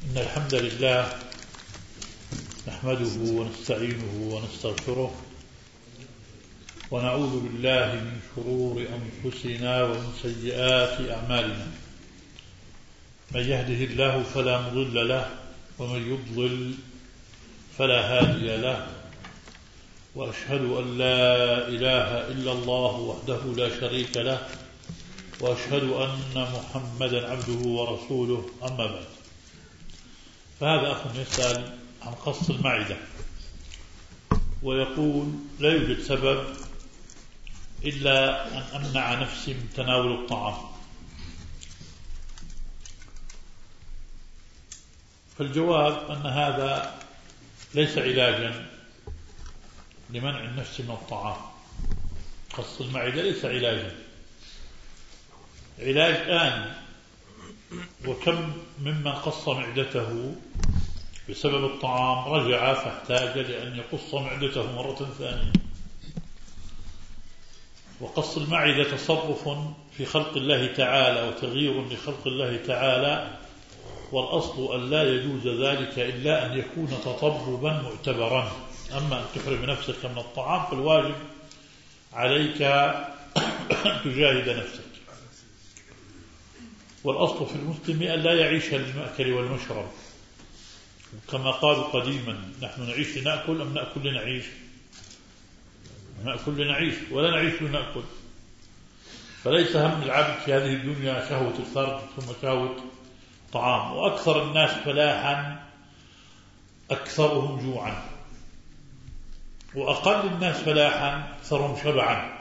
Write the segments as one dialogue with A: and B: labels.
A: إن الحمد لله نحمده ونستعينه ونستغفره ونعوذ بالله من شرور أنفسنا ومن سيئات أعمالنا. من يهده الله فلا مضل له ومن يضلل فلا هادي له، وأشهد أن لا إله إلا الله وحده لا شريك له، وأشهد أن محمدا عبده ورسوله. أما بعد، فهذا أخ يسأل عن قص المعدة ويقول: لا يوجد سبب إلا أن أمنع نفسي من تناول الطعام. فالجواب أن هذا ليس علاجا لمنع النفس من الطعام. قص المعدة ليس علاجا، علاج آن. وكم ممن قص معدته بسبب الطعام رجع فاحتاج لأن يقص معدته مرة ثانية. وقص المعدة تصرف في خلق الله تعالى وتغيير لخلق الله تعالى، والأصل أن لا يجوز ذلك إلا أن يكون تطببا معتبرا. أما أن تحرم نفسك من الطعام فالواجب عليك أن تجاهد نفسك. والأصل في المسلم أن لا يعيش للمأكل والمشرب، كما قالوا قديما: نحن نعيش لنأكل أم نأكل لنعيش؟ نأكل لنعيش ولا نعيش لنأكل. فليس هم العبد في هذه الدنيا شهوة الفرد ثم شهوة طعام. وأكثر الناس فلاحا أكثرهم جوعا، وأقل الناس فلاحا أكثرهم شبعا.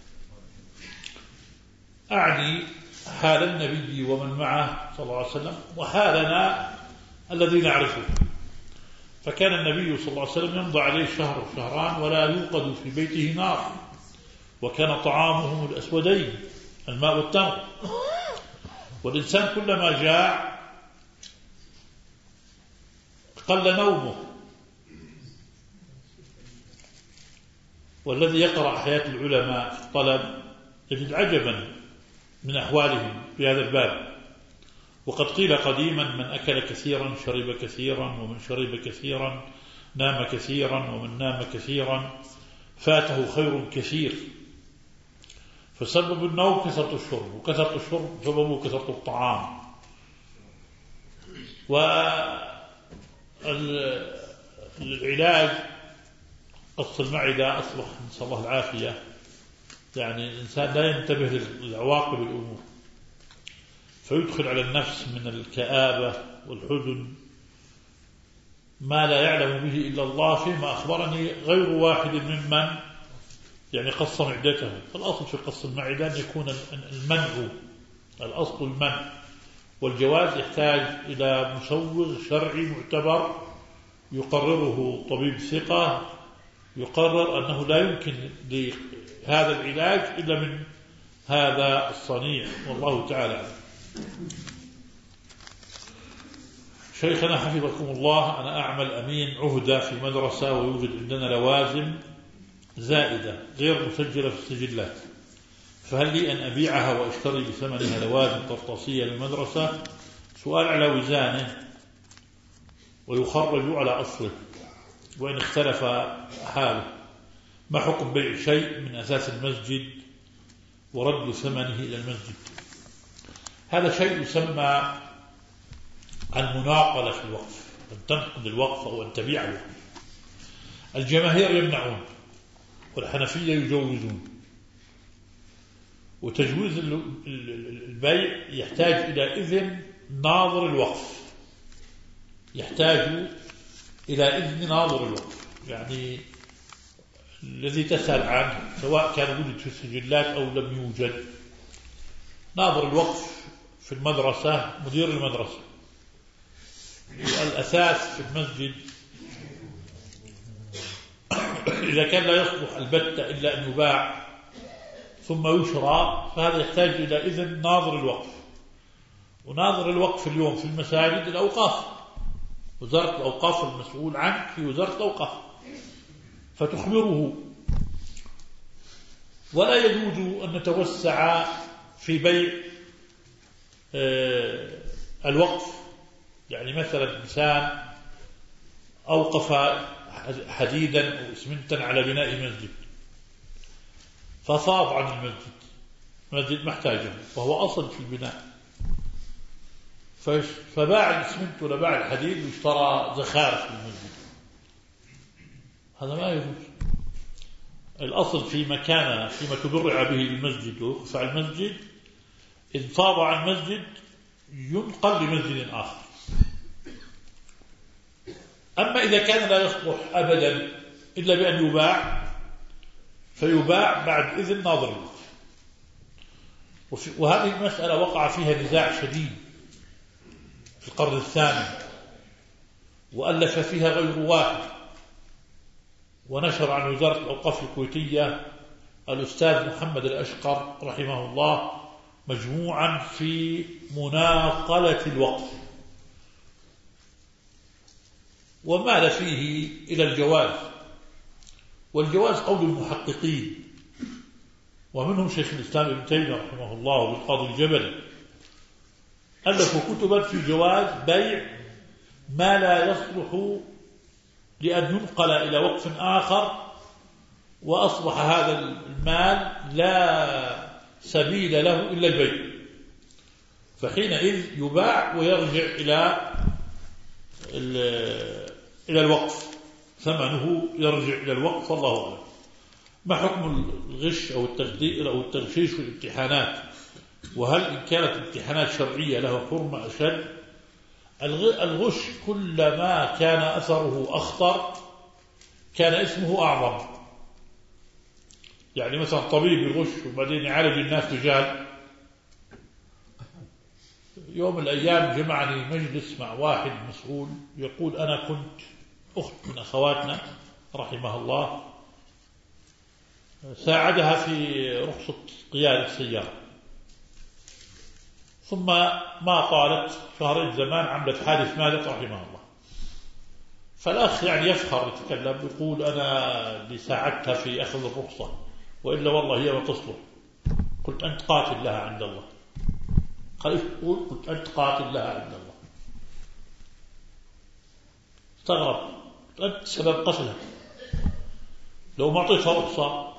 A: أعني حال النبي ومن معه صلى الله عليه وسلم وحالنا الذي نعرفه. فكان النبي صلى الله عليه وسلم يمضي عليه شهر شهران ولا يوقد في بيته نار، وكان طعامهم الأسودين الماء والتمر. والإنسان كلما جاع قل نومه. والذي يقرأ حياة العلماء في الطلب يجد عجبا من أحوالهم في هذا الباب. وقد قيل قديما: من أكل كثيرا شرب كثيرا، ومن شرب كثيرا نام كثيرا، ومن نام كثيرا فاته خير كثير. فسبب النوم كثرة الشرب، وكثرة الشرب سببه كثرة الطعام. والعلاج قص المعدة أصبح نسأل الله العافية، يعني الإنسان لا ينتبه لعواقب الأمور، فيدخل على النفس من الكآبة والحزن ما لا يعلم به إلا الله. فيما أخبرني غير واحد ممن يعني قص معدته. فالأصل في قص المعدة أن يكون المنع، الأصل المنع. والجواز يحتاج إلى مسوغ شرعي معتبر يقرره طبيب ثقة، يقرر أنه لا يمكن لهذا العلاج إلا من هذا الصنيع، والله تعالى. شيخنا حفظكم الله، أنا أعمل أمين عهدة في مدرسة، ويوجد عندنا لوازم زائدة غير مسجلة في السجلات، فهل لي أن أبيعها وأشتري بثمنها لوازم قرطاسية للمدرسة؟ سؤال على وزانه ويخرج على أصله وإن اختلف حاله. ما حكم بيع شيء من أساس المسجد ورد ثمنه إلى المسجد؟ هذا شيء يسمى المناقلة في الوقف، أن تنقل الوقف أو أن تبيع الوقف. الجماهير يمنعون، والحنفية يجوزون. وتجويز البيع يحتاج إلى إذن ناظر الوقف، يحتاج إلى إذن ناظر الوقف، يعني الذي تسأل عنه سواء كان وجد في السجلات أو لم يوجد. ناظر الوقف في المدرسة مدير المدرسة. الأساس في المسجد إذا كان لا يصلح البتة إلا أن يباع ثم يشرى، فهذا يحتاج إلى إذن ناظر الوقف. وناظر الوقف اليوم في المساجد الأوقاف، وزارة الأوقاف المسؤول عنه في وزارة الأوقاف، فتخبره. ولا يجوز أن نتوسع في بيع الوقف يعني مثلا إنسان أوقف حديدا أو إسمنتا على بناء مسجد ففاض عن المسجد محتاجه وهو أصل في البناء، فباع الإسمنت ولا باع الحديد واشترى زخارف في المسجد، هذا ما يجوز. الأصل فيما تبرع به المسجد ويوقف على المسجد إن فاض عن المسجد ينقل لمسجد آخر. أما إذا كان لا يصلح أبدا إلا بأن يباع فيباع بعد إذن ناظر الوقت. وهذه المسألة وقع فيها نزاع شديد في القرن الثامن، وألف فيها غير واحد، ونشر عن وزارة الأوقاف الكويتية الأستاذ محمد الأشقر رحمه الله مجموعا في مناقلة الوقف، ومال فيه إلى الجواز، والجواز قول المحققين، ومنهم شيخ الإسلام ابن تيمية رحمه الله والقاضي الجبلي ألفوا كتبا في جواز بيع ما لا يصلح لأن ينقل إلى وقف آخر، وأصبح هذا المال لا سبيل له إلا البيع، فحينئذ يباع ويرجع إلى الوقف، ثمنه يرجع إلى الوقف. والله أعلم. ما حكم الغش أو التغدير أو التغشيش في الامتحانات؟ وهل إن كانت امتحانات شرعية له حرمة أشد؟ الغش كلما كان أثره أخطر كان اسمه أعظم. يعني مثلا طبيب يغش وبعدين يعالج الناس بجهل. يوم من الأيام جمعني مجلس مع واحد مسؤول يقول أنا كنت أخت من أخواتنا رحمه الله ساعدها في رخصة قيادة السيارة، ثم ما طالت شهرين زمان عملت حادث ماتت رحمه الله. فالأخ يعني يفخر يتكلم يقول أنا اللي ساعدتها في أخذ الرخصة، وإلا والله هي ما تصلح. قلت أنت قاتل لها عند الله. قال إيش تقول؟ قلت أنت قاتل لها عند الله. استغرب. أنت سبب قتلها، لو ما أعطيتها رخصة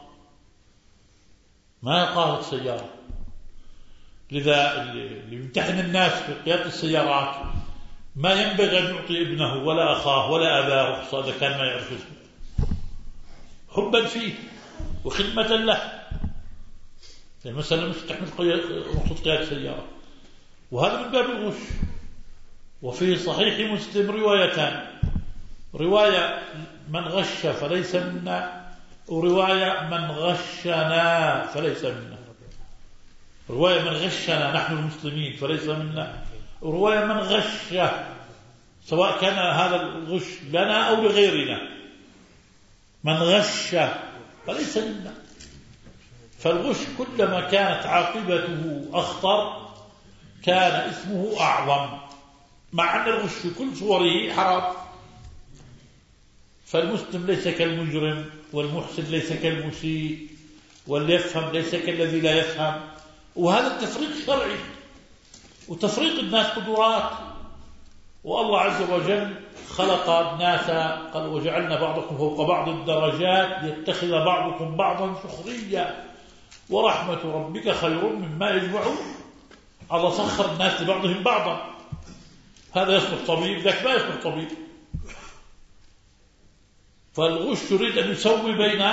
A: ما قادت سيارة. لذا اللي يمتحن الناس في قيادة السيارات ما ينبغي أن يعطي ابنه ولا أخاه ولا أباه رخصة إذا كان ما يعرف اسمه، حبا فيه وخدمة له. يعني مثلا مش تحمل رخصة قيادة السيارة، وهذا من باب الغش. وفي صحيح مسلم روايتان: رواية من غش فليس منا، ورواية من غشنا فليس منا. رواية من غشنا نحن المسلمين فليس منا، ورواية من غش سواء كان هذا الغش لنا أو لغيرنا، من غش فليس منا. فالغش كلما كانت عاقبته أخطر كان اسمه أعظم، مع أن الغش في كل صوره حرام. فالمسلم ليس كالمجرم، والمحسن ليس كالمسيء، واللي يفهم ليس كالذي لا يفهم. وهذا التفريق شرعي، وتفريق الناس قدرات. والله عز وجل خلق الناس قال وجعلنا بعضكم فوق بعض الدرجات ليتخذ بعضكم بعضا سخريا ورحمة ربك خير مما يجمعون. الله سخر الناس لبعضهم بعضا، هذا يصلح طبيب ذاك ما يصلح طبيب. فالغش يريد أن يسوي بين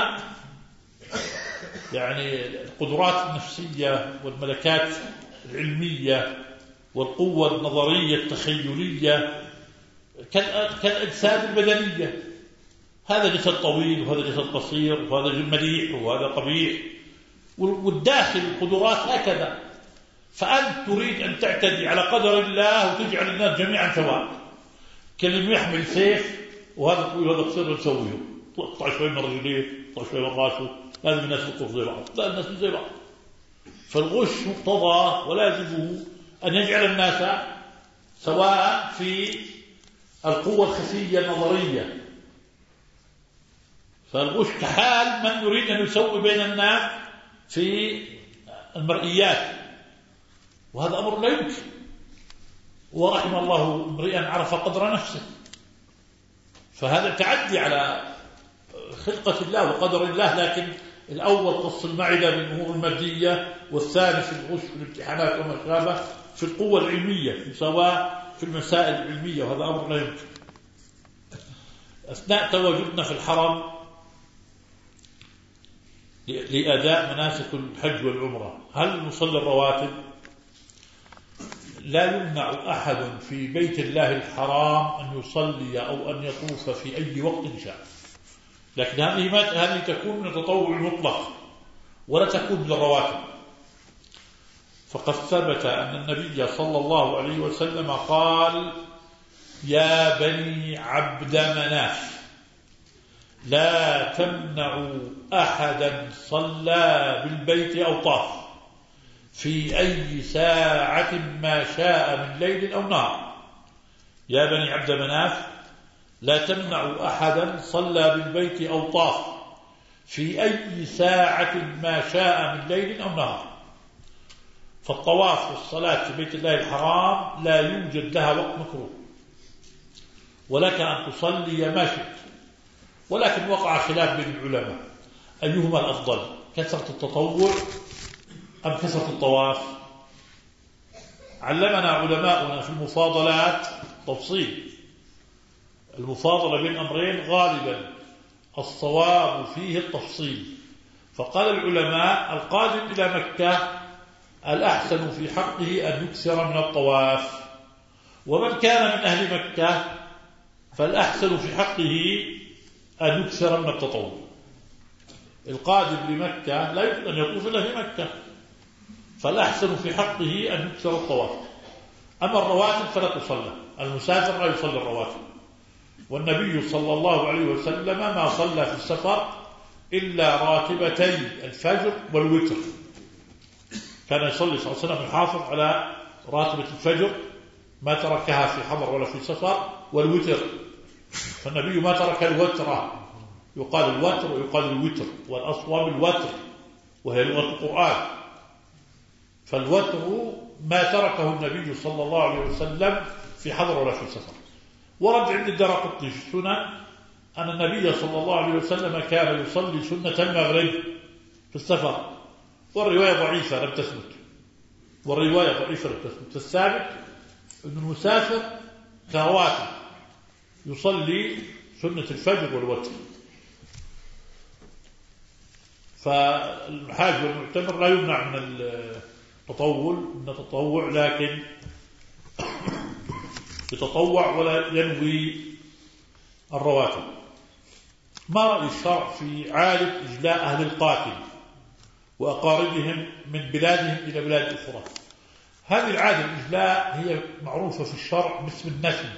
A: يعني القدرات النفسية والملكات العلمية والقوة النظرية التخيلية كالأجساد البدنية. هذا جسد طويل وهذا جسد قصير وهذا مليح وهذا قبيح، والداخل القدرات هكذا. فأنت تريد أن تعتدي على قدر الله وتجعل الناس جميعا سواء. كلمة يحمل سيف وهذا طويل وهذا قصير نسويه، اقطع شوي من رجليه اقطع شوي من راسه، لازم الناس يقف زي بعض. لا، الناس زي بعض. فالغش مقتضاه ولازمه أن يجعل الناس سواء في القوة الخفية النظرية. فالغش كحال من يريد أن يسوي بين الناس في المرئيات، وهذا أمر لا يمكن. ورحم الله امرئا عرف قدر نفسه. فهذا تعدي على خلقة الله وقدر الله. لكن الأول قص المعدة بالأمور المادية، والثاني في الغش في الامتحانات وما شابه في القوة العلمية، سواء في المسائل العلمية، وهذا أمر لا يمكن. أثناء تواجدنا في الحرم لأداء مناسك الحج والعمرة، هل نصلي الرواتب؟ لا يمنع أحد في بيت الله الحرام أن يصلي أو أن يطوف في أي وقت شاء، لكن هذه تكون من التطوع المطلق ولا تكون من الرواتب. فقد ثبت أن النبي صلى الله عليه وسلم قال: يا بني عبد مناف لا تمنعوا أحدا صلى بالبيت أو طاف في أي ساعة ما شاء من ليل أو نهار. يا بني عبد مناف لا تمنعوا أحدا صلى بالبيت أو طاف في أي ساعة ما شاء من ليل أو نهار. فالطواف والصلاة في بيت الله الحرام لا يوجد لها وقت مكروه، ولك أن تصلي ما شئت. ولكن وقع خلاف بين العلماء أيهما الأفضل، كثرة التطوع أم كثرة الطواف؟ علمنا علماؤنا في المفاضلات تفصيل. المفاضلة بين أمرين غالبا الصواب فيه التفصيل. فقال العلماء: القادم إلى مكة الأحسن في حقه أن يكثر من الطواف، ومن كان من أهل مكة فالأحسن في حقه أن يكثر من التطوع. القادم لمكة لا يمكن أن يطوف إلا في مكة، فالأحسن في حقه أن يكثر الطواف. أما الرواتب فلا تصلى، المسافر لا يصلي الرواتب. والنبي صلى الله عليه وسلم ما صلى في السفر إلا راتبتي الفجر والوتر. كان يصلي صلى الله عليه وسلم يحافظ على راتبة الفجر، ما تركها في حضر ولا في سفر، والوتر. فالنبي ما ترك الوتر، يقال الوتر ويقال الوتر، والأصواب الوتر وهي لغة القرآن. فالوتر ما تركه النبي صلى الله عليه وسلم في حضر ولا في سفر. ورد عند الدارقطني في السنن أن النبي صلى الله عليه وسلم كان يصلي سنة المغرب في السفر، والرواية ضعيفة لم تثبت، فالثابت أن المسافر كرواتب يصلي سنة الفجر والوتر. فالحاج والمعتمر لا يمنع من التطوع، لكن يتطوع ولا ينوي الرواتب. ما رأي الشرع في عادة إجلاء أهل القاتل وأقاربهم من بلادهم إلى بلاد أخرى؟ هذه العادة الإجلاء هي معروفة في الشرع باسم النسل.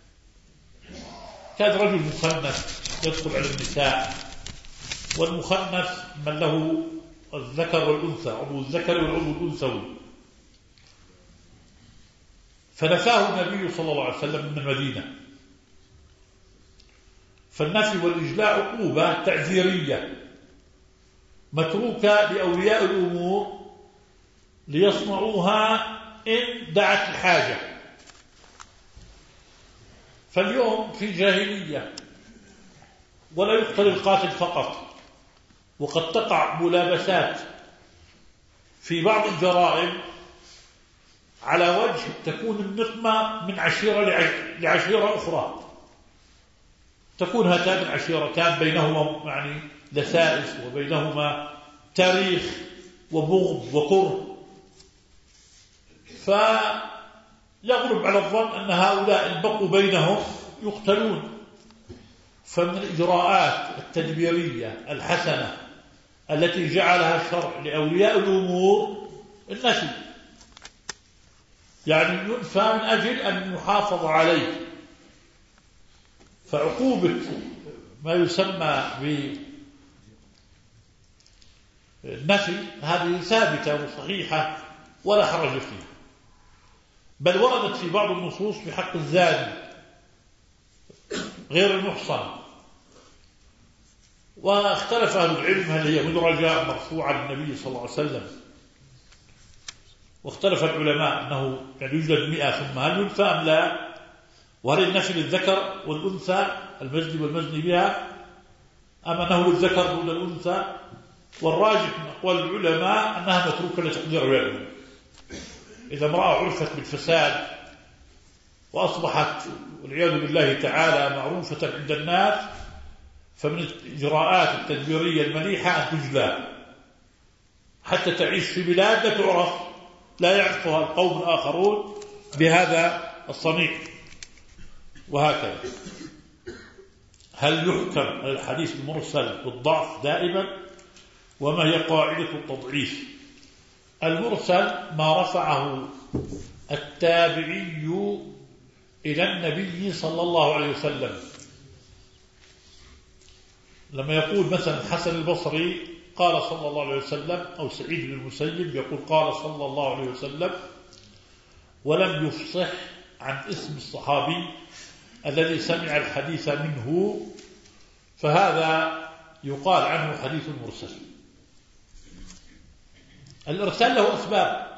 A: كان رجل مخنث يدخل على النساء، والمخنث من له الذكر والأنثى، عضو الذكر والعضو الأنثوي، فنفاه النبي صلى الله عليه وسلم من المدينة. فالنفي والإجلاء عقوبة تعزيرية متروكة لأولياء الأمور ليصنعوها إن دعت الحاجة. فاليوم في جاهلية ولا يقتل القاتل فقط، وقد تقع ملابسات في بعض الجرائم على وجه تكون النقمة من عشيرة لعشيرة أخرى، تكون هاتان العشيرتان بينهما يعني دسائس وبينهما تاريخ وبغض وكره، فيغلب على الظن أن هؤلاء إن بقوا بينهم يقتلون. فمن الإجراءات التدبيرية الحسنة التي جعلها الشرع لأولياء الأمور النفي، يعني ينفى من أجل أن يحافظ عليه. فعقوبة ما يسمى بالنفي هذه ثابتة وصحيحة ولا حرج فيها، بل وردت في بعض النصوص بحق الزاني غير المحصن. واختلف أهل العلم هل هي مدرجة مرفوعة للنبي صلى الله عليه وسلم. واختلف العلماء أنه يعني يوجد 100 ثم هل ينفى أم لا، وهل النفي للذكر والأنثى المجني والمجني بها أم أنه للذكر دون الأنثى. والراجح من أقوال العلماء أنها متروكة لتقدير العلم. إذا امرأة عرفت بالفساد وأصبحت والعياذ بالله تعالى معروفة عند الناس، فمن الإجراءات التدبيرية المليحة أن تجلى حتى تعيش في بلاد لا تعرف، لا يعرفها القوم الآخرون بهذا الصنيع. وهكذا هل يحكم الحديث المرسل بالضعف دائما؟ وما هي قاعدة التضعيف؟ المرسل ما رفعه التابعي إلى النبي صلى الله عليه وسلم. لما يقول مثلا حسن البصري قال صلى الله عليه وسلم، أو سعيد بن المسيب يقول قال صلى الله عليه وسلم، ولم يفصح عن اسم الصحابي الذي سمع الحديث منه، فهذا يقال عنه حديث مرسل. الإرسال له أسباب،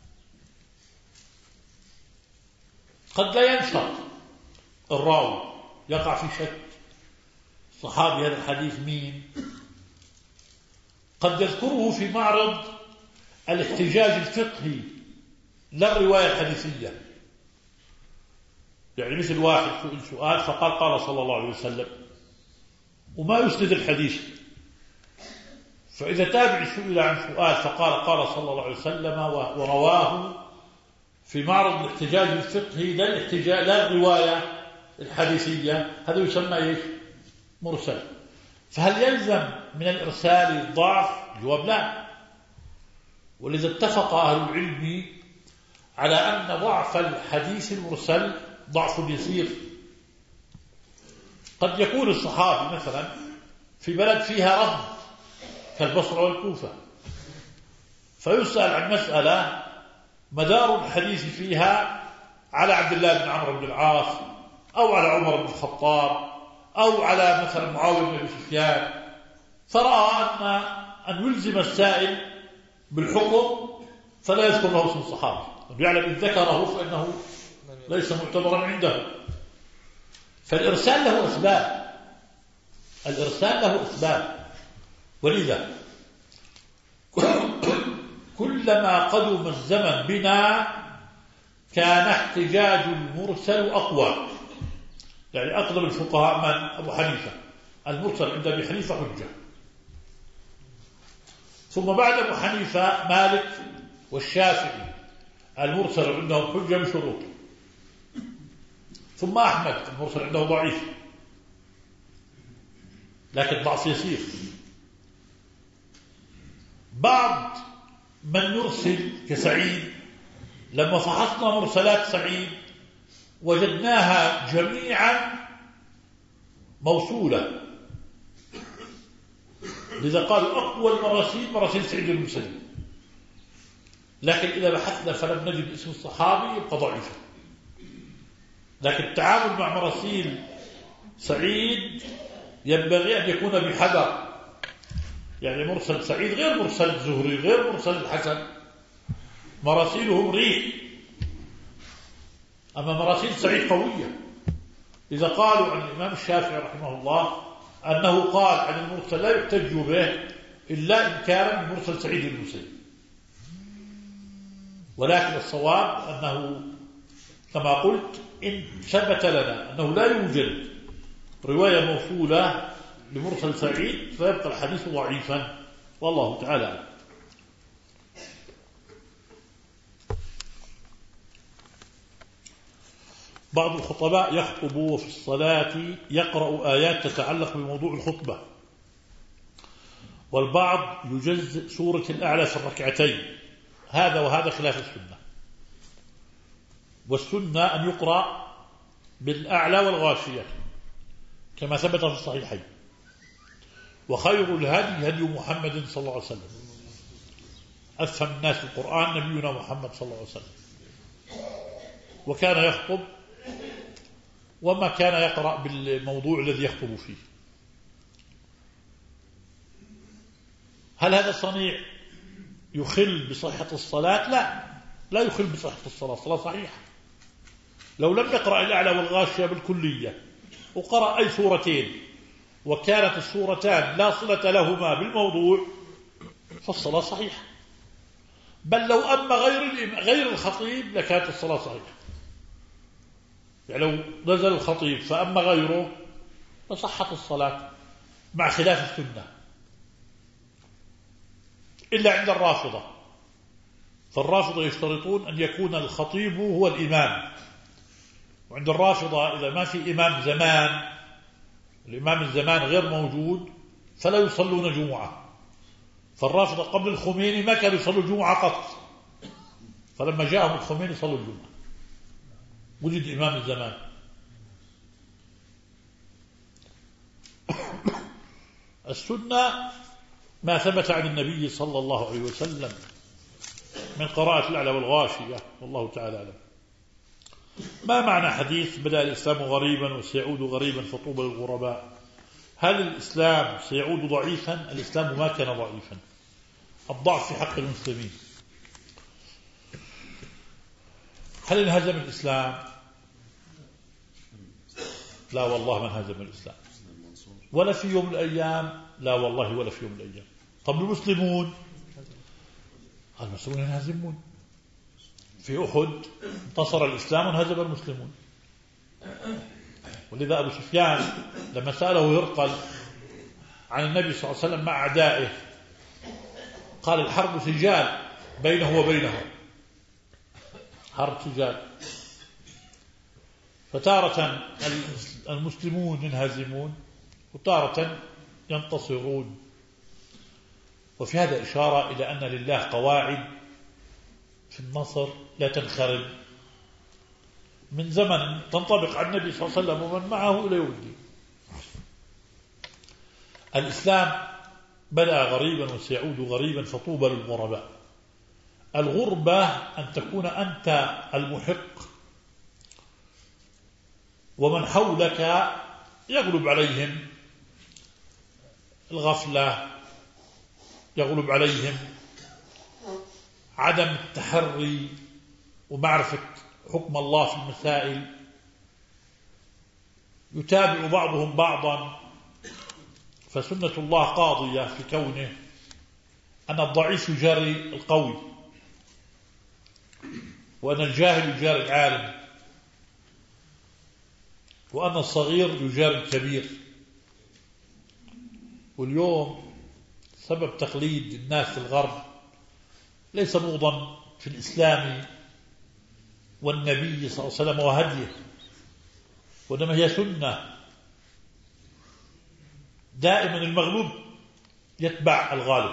A: قد لا ينشط الراوي، يقع في شك صحابي هذا الحديث مين، قد يذكره في معرض الاحتجاج الفقهي لا الرواية الحديثية. يعني مثل واحد سئل سؤال فقال قال صلى الله عليه وسلم وما يسند الحديث، فإذا تابع سئل عن سؤال فقال قال صلى الله عليه وسلم ورواه في معرض الاحتجاج الفقهي لا الرواية الحديثية، هذا يسمى ايش؟ مرسل. فهل يلزم من الإرسال الضعف؟ جواب لا. ولذا اتفق أهل العلم على أن ضعف الحديث المرسل ضعف يسير. قد يكون الصحابي مثلا في بلد فيها رهن كالبصرة والكوفة، فيسأل عن مسألة مدار الحديث فيها على عبد الله بن عمرو بن العاص أو على عمر بن الخطاب أو على مثلا معاوية بن أبي سفيان، فرأى أن يلزم السائل بالحكم فلا يذكر له اسم الصحابي، يعلم إن ذكره فإنه ليس معتبرا عنده. فالإرسال له أسباب، الإرسال له أسباب. ولذا كلما قدم الزمن بنا كان احتجاج المرسل أقوى. يعني أقدم الفقهاء من؟ أبو حنيفة، المرسل عند أبي حنيفة حجة. ثم بعد أبو حنيفة مالك والشافعي، المرسل عندهم حجة بشروط. ثم أحمد، المرسل عنده ضعيف لكن ضعف يسير. بعض من يرسل كسعيد، لما فحصنا مرسلات سعيد وجدناها جميعا موصولة، لذا قالوا أقوى المراسيل مراسيل سعيد بن المسيب. لكن إذا بحثنا فلم نجد اسم الصحابي يبقى ضعيفا. لكن التعامل مع مراسيل سعيد ينبغي أن يكون بحذر. يعني مرسل سعيد غير مرسل الزهري غير مرسل الحسن، مراسيلهم ريح، أما مراسيل سعيد قوية. إذا قالوا عن الإمام الشافعي رحمه الله أنه قال عن المرسل لا يحتج به إلا إن كان من مرسل سعيد المسيب، ولكن الصواب أنه كما قلت إن ثبت لنا أنه لا يوجد رواية موصولة لمرسل سعيد فيبقى الحديث ضعيفا، والله تعالى. بعض الخطباء يخطب وفي الصلاة يقرأ آيات تتعلق بموضوع الخطبة، والبعض يجزء سورة الأعلى في الركعتين، هذا وهذا خلاف السنة. والسنة أن يقرأ بالأعلى والغاشية كما ثبت في الصحيحين. وخير الهدي هدي محمد صلى الله عليه وسلم، أفهم الناس القرآن نبينا محمد صلى الله عليه وسلم، وكان يخطب وما كان يقرأ بالموضوع الذي يخطب فيه. هل هذا الصنيع يخل بصحة الصلاة؟ لا، لا يخل بصحة الصلاة، الصلاة صحيحة. لو لم يقرأ الأعلى والغاشية بالكلية وقرأ أي سورتين وكانت السورتان لا صلة لهما بالموضوع فالصلاة صحيحة. بل لو أما غير الخطيب لكانت الصلاة صحيحة. يعني لو نزل الخطيب فأما غيره فصحت الصلاة مع خلاف السنة، إلا عند الرافضة. فالرافضة يشترطون أن يكون الخطيب هو الإمام، وعند الرافضة إذا ما في إمام زمان، الإمام الزمان غير موجود، فلا يصلون جمعة. فالرافضة قبل الخميني ما كانوا يصلوا جمعة قط، فلما جاءهم الخميني صلوا الجمعة، وجد إمام الزمان. السنة ما ثبت عن النبي صلى الله عليه وسلم من قراءة الأعلى والغاشية، والله تعالى أعلم. ما معنى حديث بدأ الإسلام غريبا وسيعود غريبا فطوبى للغرباء؟ هل الإسلام سيعود ضعيفا؟ الإسلام ما كان ضعيفا، الضعف في حق المسلمين. هل انهزم الإسلام؟ لا والله ما انهزم الإسلام، ولا في يوم من الأيام، لا والله ولا في يوم من الأيام. طب المسلمون ينهزمون. في أحد انتصر الإسلام وانهزم المسلمون. ولذا أبو سفيان لما سأله هرقل عن النبي صلى الله عليه وسلم مع أعدائه قال الحرب سجال بينه وبينهم، حرب سجال. فتارة المسلمون ينهزمون وتارة ينتصرون. وفي هذا إشارة إلى أن لله قواعد في النصر لا تنخرم من زمن تنطبق على النبي صلى الله عليه وسلم ومن معه إلى يوم الدين. الإسلام بدأ غريبا وسيعود غريبا فطوبى للغرباء. الغربة أن تكون أنت المحق ومن حولك يغلب عليهم الغفلة، يغلب عليهم عدم التحري ومعرفة حكم الله في المسائل، يتابع بعضهم بعضا. فسنة الله قاضية في كونه أن الضعيف يجاري القوي، وأن الجاهل يجاري العالم، وأن الصغير يجاري الكبير. واليوم سبب تقليد الناس في الغرب ليس بغضا في الإسلام والنبي صلى الله عليه وسلم وهديه، وإنما هي سنة. دائما المغلوب يتبع الغالب،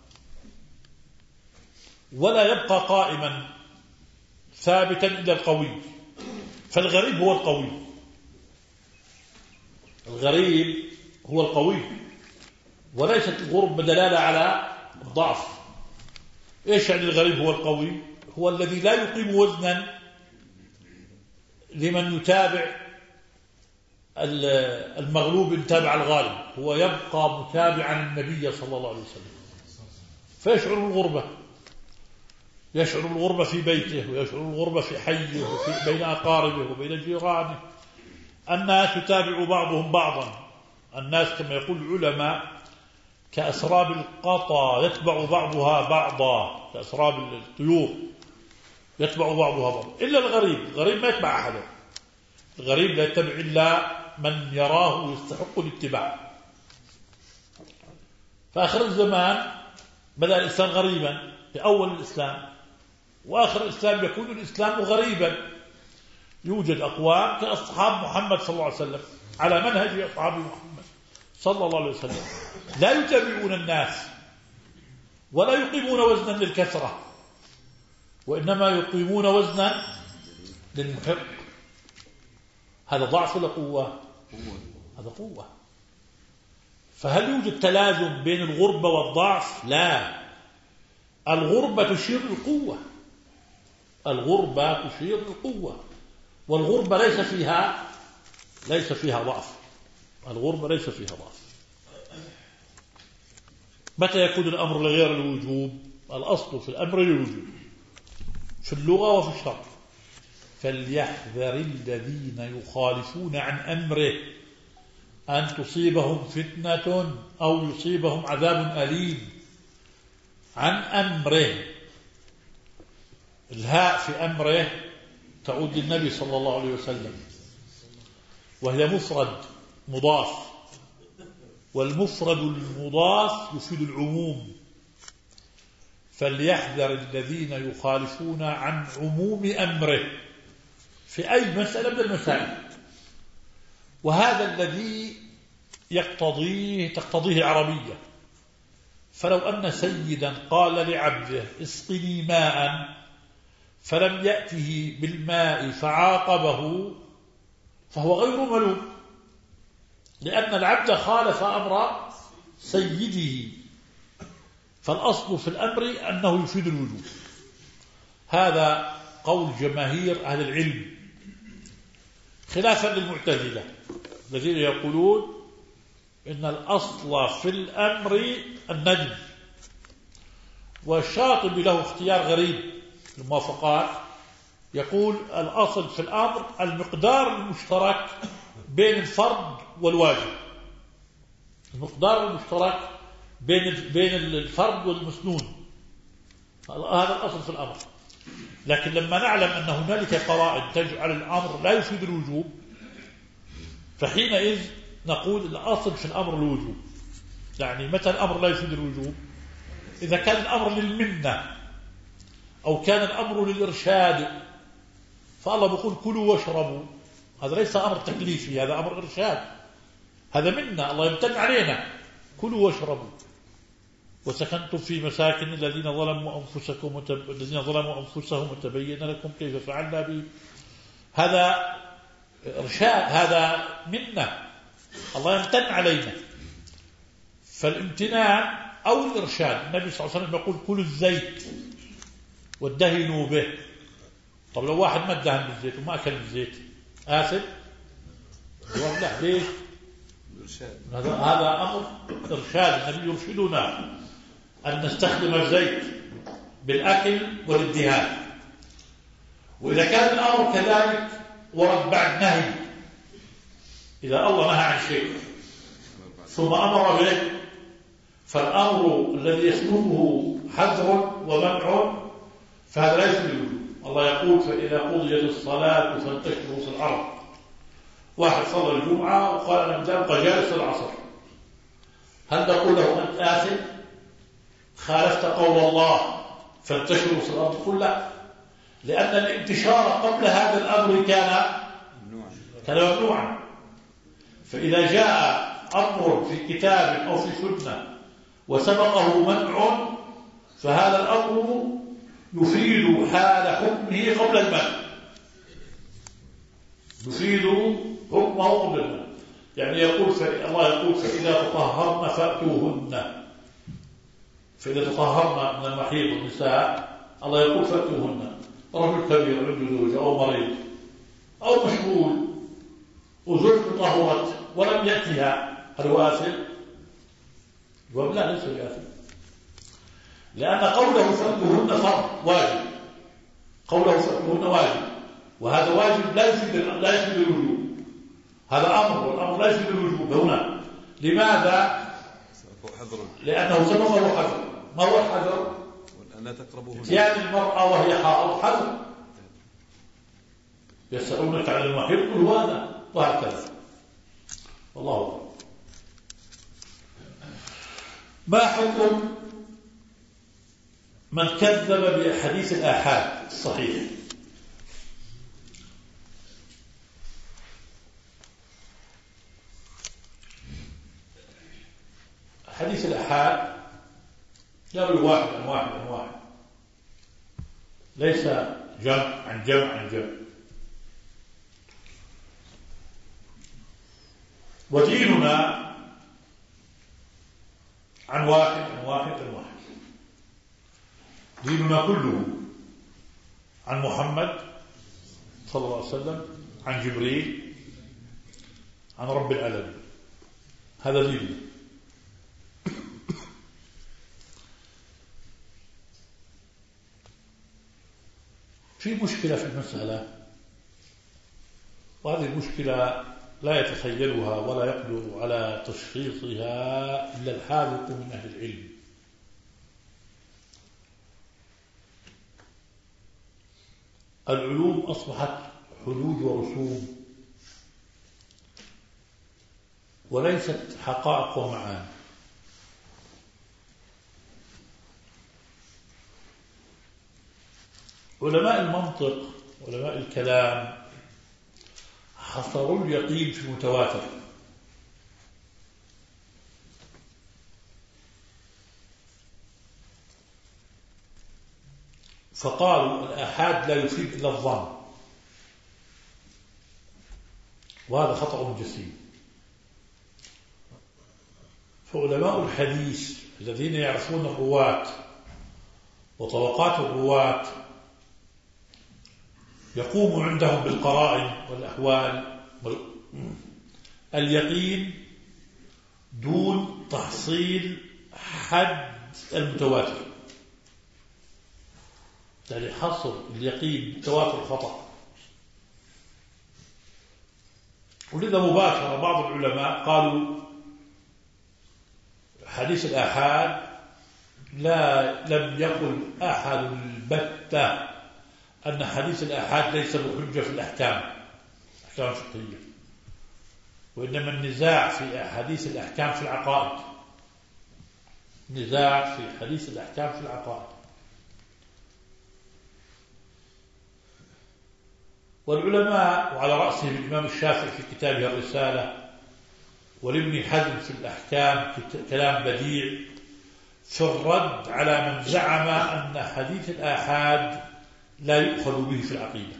A: ولا يبقى قائما ثابتا إلا القوي. فالغريب هو القوي، الغريب هو القوي، وليست الغربة دلالة على الضعف. إيش يعني الغريب هو القوي؟ هو الذي لا يقيم وزنا لمن يتابع المغلوب يتابع الغالب، هو يبقى متابعا النبي صلى الله عليه وسلم. فيشعر بالغربة، يشعر بالغربة في بيته، ويشعر بالغربة في حيه، وفي بين أقاربه وبين جيرانه. الناس يتابع بعضهم بعضا. الناس كما يقول العلماء كأسراب القطا يتبع بعضها بعضا، كأسراب الطيور يتبع بعضها بعضا. إلا الغريب، الغريب ما يتبع أحدا. الغريب لا يتبع إلا من يراه يستحق الاتباع. فآخر الزمان بدأ الإسلام غريبا في أول الإسلام، وآخر الإسلام يكون الإسلام غريبا. يوجد أقوام كأصحاب محمد صلى الله عليه وسلم على منهج أصحاب محمد صلى الله عليه وسلم لا يتابعون الناس ولا يقيمون وزنا للكثرة، وإنما يقيمون وزنا للمحق. هذا ضعف ولا قوة؟ هذا قوة. فهل يوجد تلازم بين الغربة والضعف؟ لا، الغربة تشير للقوة، الغربة تشير للقوة، والغربة ليس فيها ضعف، الغربة ليس فيها ضعف. متى يكون الأمر لغير الوجوب؟ الأصل في الأمر للوجوب. في اللغة وفي الشرع. فليحذر الذين يخالفون عن أمره أن تصيبهم فتنة أو يصيبهم عذاب أليم. عن أمره، الهاء في أمره تعود للنبي صلى الله عليه وسلم، وهي مفرد مضاف، والمفرد المضاف يفيد العموم. فليحذر الذين يخالفون عن عموم أمره في أي مسألة من المسائل. وهذا الذي تقتضيه العربية. فلو أن سيدا قال لعبده اسقني ماء فلم يأته بالماء فعاقبه فهو غير ملوم، لأن العبد خالف أمر سيده. فالأصل في الأمر أنه يفيد الوجوب. هذا قول جماهير أهل العلم، خلافا للمعتزلة الذين يقولون إن الأصل في الأمر الندب. والشاطبي له اختيار غريب في الموافقات، يقول الأصل في الأمر المقدار المشترك بين الفرض والواجب، المقدار المشترك بين الفرض والمسنون، هذا الأصل في الأمر. لكن لما نعلم أن هنالك قرائن تجعل الأمر لا يفيد الوجوب، فحينئذ نقول الأصل في الأمر الوجوب. يعني متى الأمر لا يفيد الوجوب؟ إذا كان الأمر للمنة أو كان الأمر للإرشاد، فالله بيقول كلوا واشربوا، هذا ليس أمر تكليفي، هذا أمر إرشاد، هذا منا، الله يمتن علينا، كلوا واشربوا وسكنتم في مساكن الذين ظلموا أنفسهم وتبين لكم كيف فعلنا به. هذا إرشاد، هذا منا، الله يمتن علينا. فالامتنان أو الإرشاد، النبي صلى الله عليه وسلم يقول كلوا الزيت وادهنوا به. طب لو واحد ما ادهن بالزيت وما أكل بالزيت آسف؟ لا، ليش؟ هذا أمر إرشاد، النبي يرشدنا أن نستخدم الزيت بالأكل والادهان. وإذا كان الأمر كذلك ورد بعد نهي، إذا الله نهى عن شيء ثم أمر به، فالأمر الذي يسلبه حذر ومنع، فهذا ليس بالوجوب. الله يقول فإذا قضيت الصلاة فانتشروا في الأرض. واحد صلى الجمعة وقال أنا متابقى جالس العصر، هل نقول له أنت آثم خالفت قول الله فانتشروا في الأرض؟ قل لا، لأن الانتشار قبل هذا الأمر كان ممنوعا. فإذا جاء أمر في كتاب أو في سنة وسبقه منع، فهذا الأمر يفيد حال حكمه قبل المنع، يفيد حكمه قبل المنع. يعني الله يقول فإذا تطهرن فأتوهن، فإذا تطهرن من المحيض والنساء، الله يقول فأتوهن. رجل كبير عنده زوجة أو مريض أو مشغول وزوجته طهرت ولم يأتها، هل هو آثم؟ جواب لا، ليس بآثم، لأن قوله فأتوهن فرض واجب، قوله فأتوهن واجب، وهذا واجب لا يفيد الوجوب، هذا أمر والأمر لا يفيد الوجوب هنا. لماذا؟ لأنه سبقه حذر. ما هو الحذر؟
B: لا تقربوهن.
A: اتيان المرأة وهي حائض حذر. يسألونك عن المحيض قل هذا، وهكذا. والله أكبر. ما حكم من كذب بحديث الآحاد الصحيح؟ حديث الآحاد يروي واحد عن واحد عن واحد، ليس جمع عن جمع عن جمع. وديننا عن واحد عن واحد عن واحد، ديننا كله عن محمد صلى الله عليه وسلم، عن جبريل، عن رب العالمين، هذا ديننا. في مشكلة في المسألة، وهذه المشكلة لا يتخيلها ولا يقدر على تشخيصها إلا الحاذق من أهل العلم. العلوم أصبحت حدود ورسوم وليست حقائق ومعاني. علماء المنطق علماء الكلام حصروا اليقين في المتواتر، فقالوا الآحاد لا يفيد إلا الظن، وهذا خطأ جسيم. فعلماء الحديث الذين يعرفون الرواة وطبقات الرواة يقوم عندهم بالقرائن والأحوال اليقين دون تحصيل حد المتواتر، يعني حصر اليقين بالتواتر خطأ. ولذا مباشرة بعض العلماء قالوا حديث الآحاد لم يقل أحد البتة أن حديث الآحاد ليس بحجة في الأحكام الفقهية، وإنما النزاع في حديث الأحكام في العقائد، نزاع في حديث الأحكام في العقائد. والعلماء وعلى رأسهم الإمام الشافعي في كتابه الرسالة، والابن حزم في الأحكام كلام بديع في الرد على من زعم أن حديث الآحاد لا يؤخذ به في العقيدة،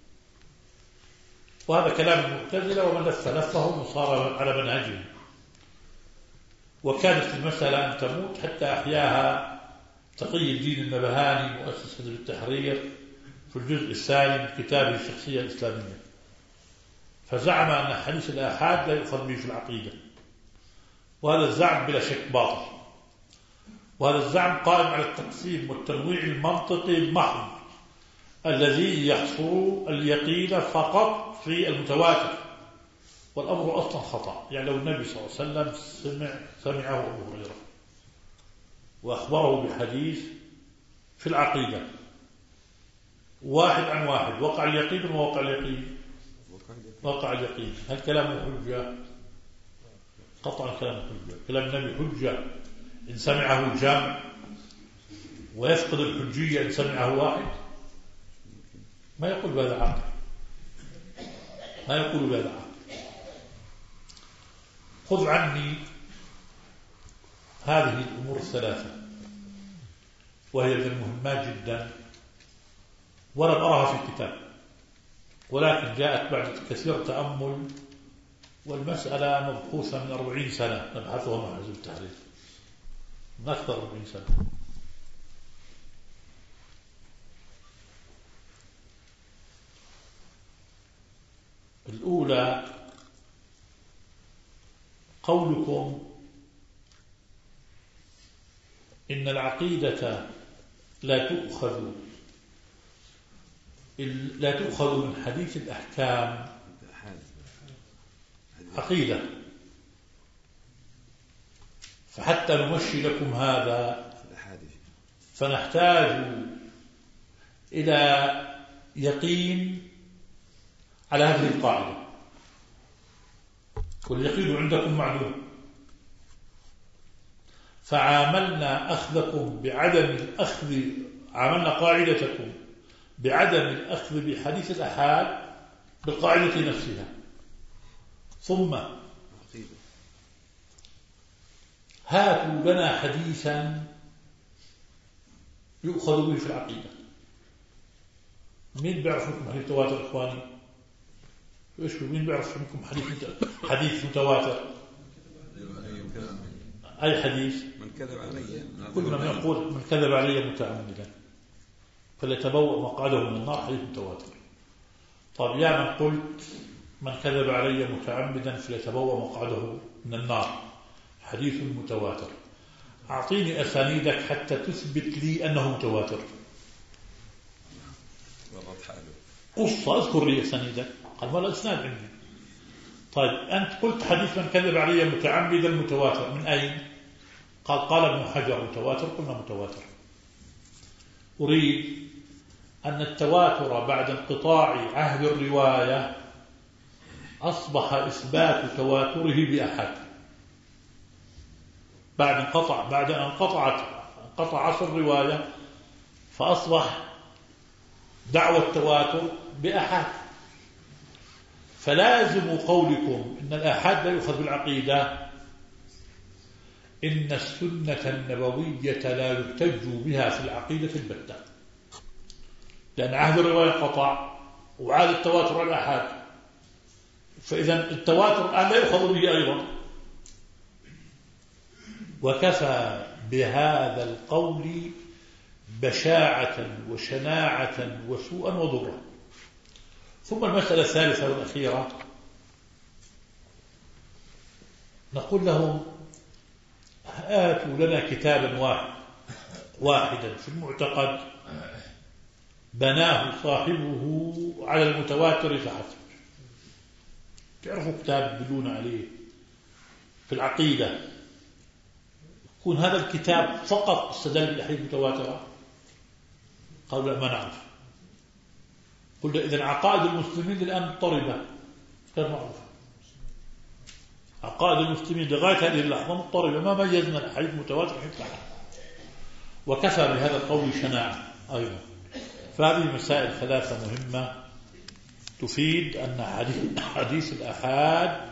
A: وهذا كلام المعتزلة ومن لفهم وصار على منهجهم. وكانت المسألة أن تموت حتى أحياها تقي الدين النبهاني مؤسس حزب التحرير في الجزء الثاني من كتابه الشخصية الإسلامية، فزعم أن حديث الآحاد لا يؤخذ به في العقيدة، وهذا الزعم بلا شك باطل، وهذا الزعم قائم على التقسيم والتنويع المنطقي المحض الذي يحصر اليقين فقط في المتواتر، والأمر أصلا خطأ. يعني لو النبي صلى الله عليه وسلم سمعه أبو هريرة وأخبره بحديث في العقيدة واحد عن واحد، وقع اليقين ووقع اليقين وقع اليقين، هل كلامه حجة؟ قطعا كلامه حجة. كلام النبي حجة إن سمعه الجامع، ويفقد الحجية إن سمعه واحد. ما يقول بهذا عقل، ما يقول بهذا عقل. خذ عني هذه الأمور الثلاثة، وهي من المهمات جدا، ولم أراها في الكتاب، ولكن جاءت بعد كثير تأمل، والمسألة مبحوثة من 40 سنة نبحثها مع حزب التحرير، من أكثر 40 سنة. الأولى قولكم إن العقيدة لا تؤخذ من حديث الأحكام عقيدة، فحتى نمشي لكم هذا فنحتاج إلى يقين على هذه القاعدة، واليقين عندكم معلوم، فعاملنا أخذكم بعدم الأخذ، عاملنا قاعدتكم بعدم الأخذ بحديث الأحاد بالقاعدة نفسها، ثم هاتوا لنا حديثا يؤخذ به في العقيدة. مين بيعرف منكم حديث متواتر إخواني؟ مين بيعرف منكم حديث متواتر؟ أي حديث؟
B: من كذب علي،
A: كل من يقول من كذب علي متعمدا فليتبوأ مقعده من النار، حديث متواتر. طب يا من قلت من كذب علي متعمدا فليتبوأ مقعده من النار، حديث متواتر، أعطيني أسانيدك حتى تثبت لي أنه متواتر. قص اذكر لي سنيدك. قال ما الاسناد عندي. طيب أنت قلت حديث من كذب علي متعمدا متواتر، من أين؟ قال ابن حجر متواتر. قلنا متواتر. أريد أن التواتر بعد انقطاع عهد الرواية أصبح إثبات تواتره بأحد. بعد أن انقطع عصر الرواية فأصبح دعوى التواتر بأحد. فلازم قولكم إن الآحاد لا يؤخذ بالعقيدة إن السنة النبوية لا يحتج بها في العقيدة البتة، لأن عهد الرواية قطع وعاد التواتر على الآحاد، فإذا التواتر الآن لا يؤخذ به أيضا. وكفى بهذا القول بشاعة وشناعة وسوءا وضرا. ثم المسألة الثالثة والأخيرة، نقول لهم هاتوا لنا كتابا واحدا في المعتقد بناه صاحبه على المتواتر فحسب. تعرفوا كتاب بنون عليه في العقيدة يكون هذا الكتاب فقط استدل بالأحاديث المتواترة؟ قالوا لا ما نعرف. قلنا إذن عقائد المسلمين الآن مضطربة غير معروفة. عقائد المسلمين لغاية هذه اللحظة مضطربة، ما ميزنا الأحاديث المتواترة حتى. وكفى بهذا القول شناعة أيضا. فهذه مسائل ثلاثة مهمة تفيد أن حديث الآحاد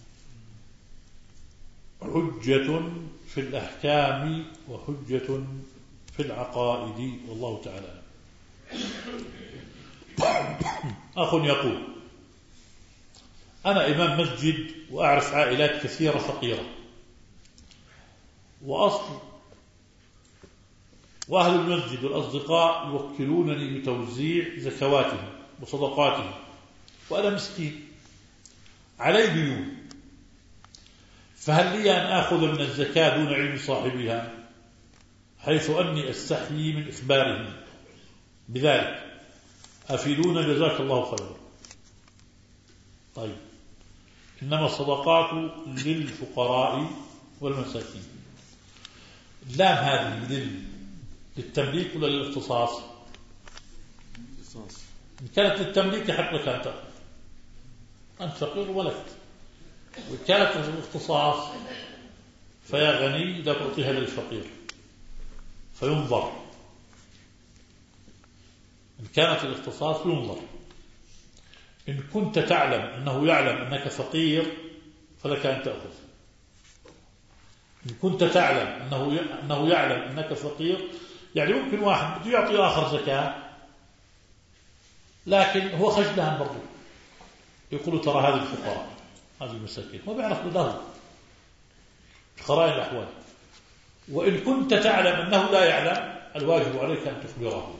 A: حجة في الأحكام وحجة في العقائد، والله تعالى. أخ يقول أنا إمام مسجد وأعرف عائلات كثيرة فقيرة، وأهل المسجد والأصدقاء يوكلونني بتوزيع زكواتهم وصدقاتهم، وأنا مسكين علي ديون، فهل لي أن آخذ من الزكاة دون علم صاحبها، حيث أني أستحيي من إخبارهم بذلك؟ أفيدونا جزاك الله خيرا. طيب، إنما الصدقات للفقراء والمساكين. اللام هذه للتمليك ولا للاختصاص؟ إن كانت للتمليك يحق لك أن تأخذ، أنت فقير ولك. وإن كانت للاختصاص فيا غني لا تعطيها للفقير، فينظر. إن كانت الاختصاص ينظر. إن كنت تعلم أنه يعلم أنك فقير فلك أن تأخذ. إن كنت تعلم أنه يعلم أنك فقير، يعني ممكن واحد بده يعطي آخر زكاة لكن هو خجلان برضو، يقول ترى هذه الفقراء هذه المساكين، ما بيعرف له قرائن الأحوال. وإن كنت تعلم أنه لا يعلم، الواجب عليك أن تخبره،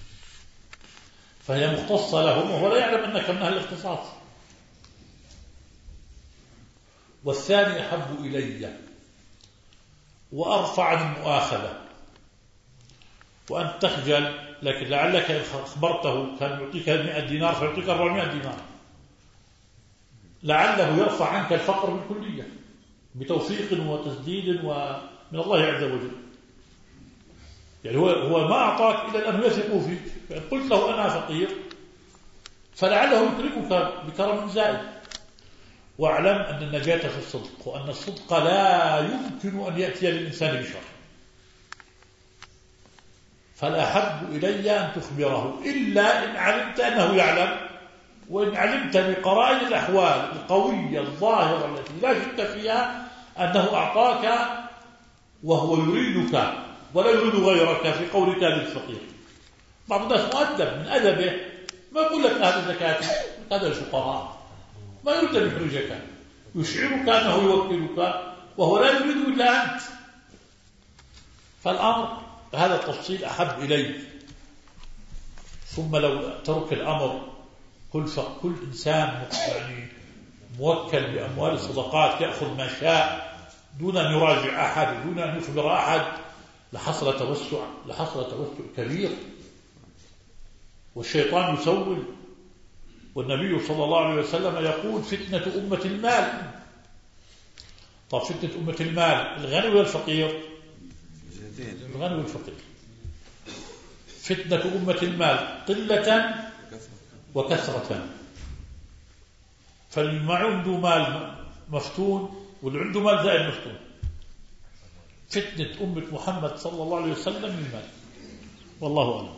A: فهي مختصة لهم وهو لا يعلم أنك من أهل الاختصاص. والثاني أحب إلي وأرفع عن المؤاخذة، وأن تخجل، لكن لعلك إن أخبرته كان يعطيك 100 دينار فيعطيك 400 دينار، لعله يرفع عنك الفقر بالكلية بتوفيق وتسديد ومن الله عز وجل. يعني هو ما أعطاك إلا أنه يثق فيك، فإن قلت له أنا فقير فلعله يكرمك بكرم زائد. واعلم أن النجاة في الصدق، وأن الصدق لا يمكن أن يأتي للإنسان بشر. فالأحب إلي أن تخبره، إلا إن علمت أنه يعلم، وإن علمت بقرائن الأحوال القوية الظاهرة التي لا شك فيها أنه أعطاك وهو يريدك ولا يريد غيرك في قولك للفقير. بعض الناس مؤدب من أدبه ما يقول لك هذا زكاة، هذا الفقراء، ما يريد أن يحرجك، يشعرك أنه يوكلك وهو لا يريد إلا أنت. فالأمر هذا التفصيل أحب إلي. ثم لو ترك الأمر كل إنسان يعني موكل بأموال الصدقات يأخذ ما شاء دون أن يراجع أحد، دون أن يخبر أحد، لحصل توسع كبير، والشيطان يسول والنبي صلى الله عليه وسلم يقول فتنة أمة المال. طب فتنة أمة المال الغني ولا الفقير؟ الغني والفقير. فتنة أمة المال قلة وكثرة، فاللي عنده مال مفتون واللي عنده مال زائد مفتون. فتنة أمة محمد صلى الله عليه وسلم المال، والله أعلم.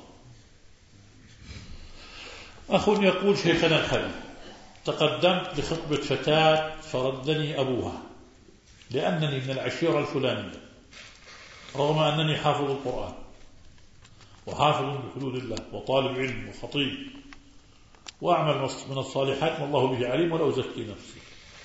A: أخ يقول شيخنا الحبيب: تقدمت لخطبة فتاة فردني أبوها لأنني من العشيرة الفلانية، رغم أنني حافظ القرآن وحافظ بحدود الله وطالب علم وخطيب وأعمل من الصالحات والله به عليم ولا أزكي نفسي،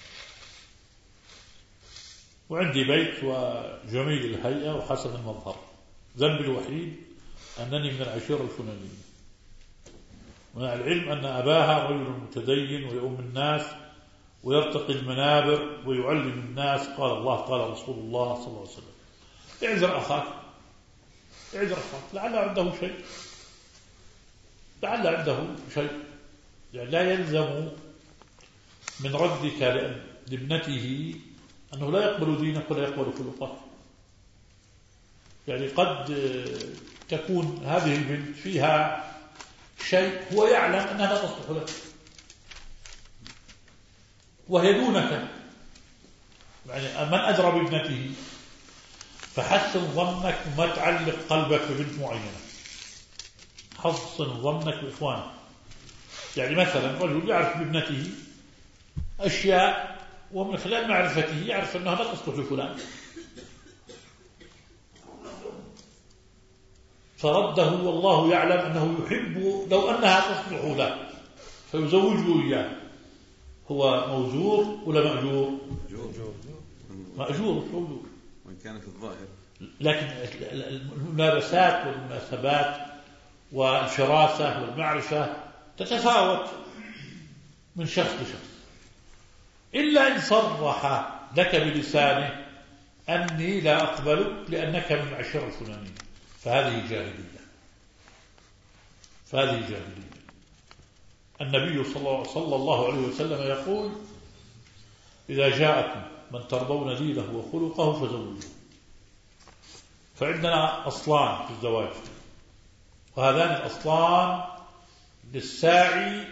A: وعندي بيت وجميل الهيئة وحسن المظهر، ذنبي الوحيد أنني من العشيرة الفلانية، مع العلم أن أباها رجل متدين ويؤم الناس ويرتقي المنابر ويعلم الناس قال الله قال رسول الله صلى الله عليه وسلم. اعذر أخاك، اعذر أخاك، لعل عنده شيء، لعل عنده شيء. يعني لا يلزم من ردك لابنته أنه لا يقبل دينك ولا يقبل خلقك. يعني قد تكون هذه البنت فيها شيء هو يعلم أنها لا تصلح لك وهي دونك، يعني من أدرى بابنته، فحسن ظنك وما تعلق قلبك ببنت معينة، حسن ظنك بإخوانك. يعني مثلا رجل يعرف بابنته أشياء ومن خلال معرفته يعرف أنها لا تصلح لفلان، فرده والله يعلم أنه يحب لو أنها تصلح له فيزوجه إياه. هو موجور ولا مأجور؟ مأجور موجور،
B: وإن كان في الظاهر.
A: لكن الملابسات والمناسبات والفراسة والمعرفة تتفاوت من شخص لشخص، إلا إن صرح لك بلسانه أني لا أقبلك لأنك من العشيرة الفلانية، فهذه جاهلية، فهذه جاهلية. النبي صلى الله عليه وسلم يقول: إذا جاءكم من ترضون دينه وخلقه فزوجوه. فعندنا أصلان في الزواج، وهذان الأصلان للساعي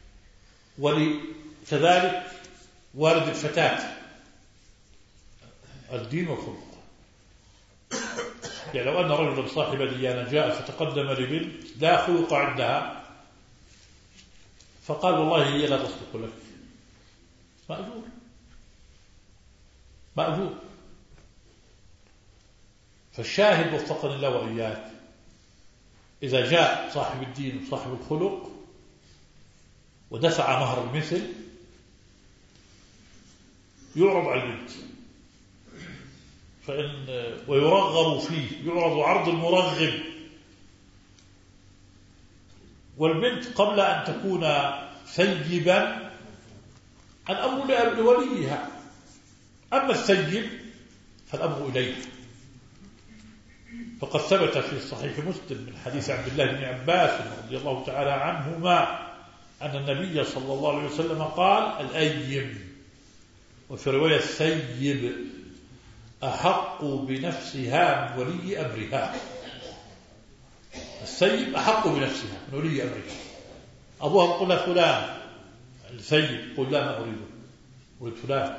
A: ولكذلك والد الفتاة: الدين والخلق. يعني لو أن رجلا صاحب ديانة جاء فتقدم لبنت لا خلق عندها فقال والله هي لا تصلح لك، مأجور، مأجور. فالشاهد وفقني الله وإياك، إذا جاء صاحب الدين وصاحب الخلق ودفع مهر المثل يعرض على البنت ويرغب فيه، يعرض عرض المرغب. والبنت قبل أن تكون ثيبا الأمر لوليها، أما الثيب فالأمر إليه. فقد ثبت في صحيح مسلم من حديث عبد الله بن عباس رضي الله تعالى عنهما أن النبي صلى الله عليه وسلم قال: الأيم، وفي رواية الثيب، أحق بنفسها من ولي أمرها. الثيب أحق بنفسها من ولي أمرها. أبوها يقول لها فلان الثيب، قل لا ما أريده، أريد فلان،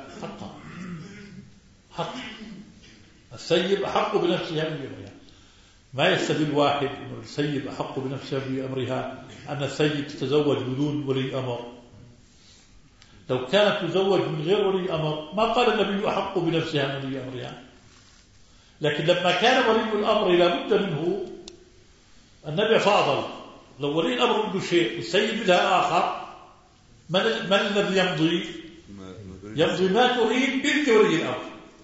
A: حق. الثيب أحق بنفسها من ولي أمرها. ما يستدل واحد أن الثيب أحق بنفسها من ولي أمرها أن الثيب تتزوج بدون ولي أمر. لو كانت تزوج من غير ولي أمر ما قال النبي أحق بنفسها من ولي أمرها. لكن لما كان ولي الأمر لابد منه، النبي فاضل. لو ولي الأمر عنده شيء والسيد لها آخر، من الذي يمضي؟ يمضي ما تريد بإذن ولي الأمر،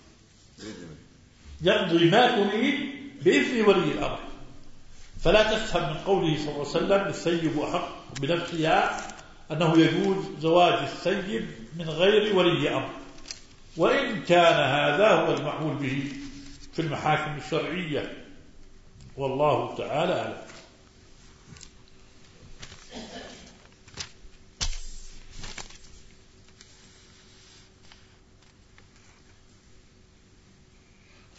A: يمضي ما تريد بإذن ولي الأمر. فلا تفهم من قوله صلى الله عليه وسلم: السيب أحق بنفسها أنه يجوز زواج السيب من غير ولي أمر، وإن كان هذا هو المعمول به في المحاكم الشرعية، والله تعالى أعلم.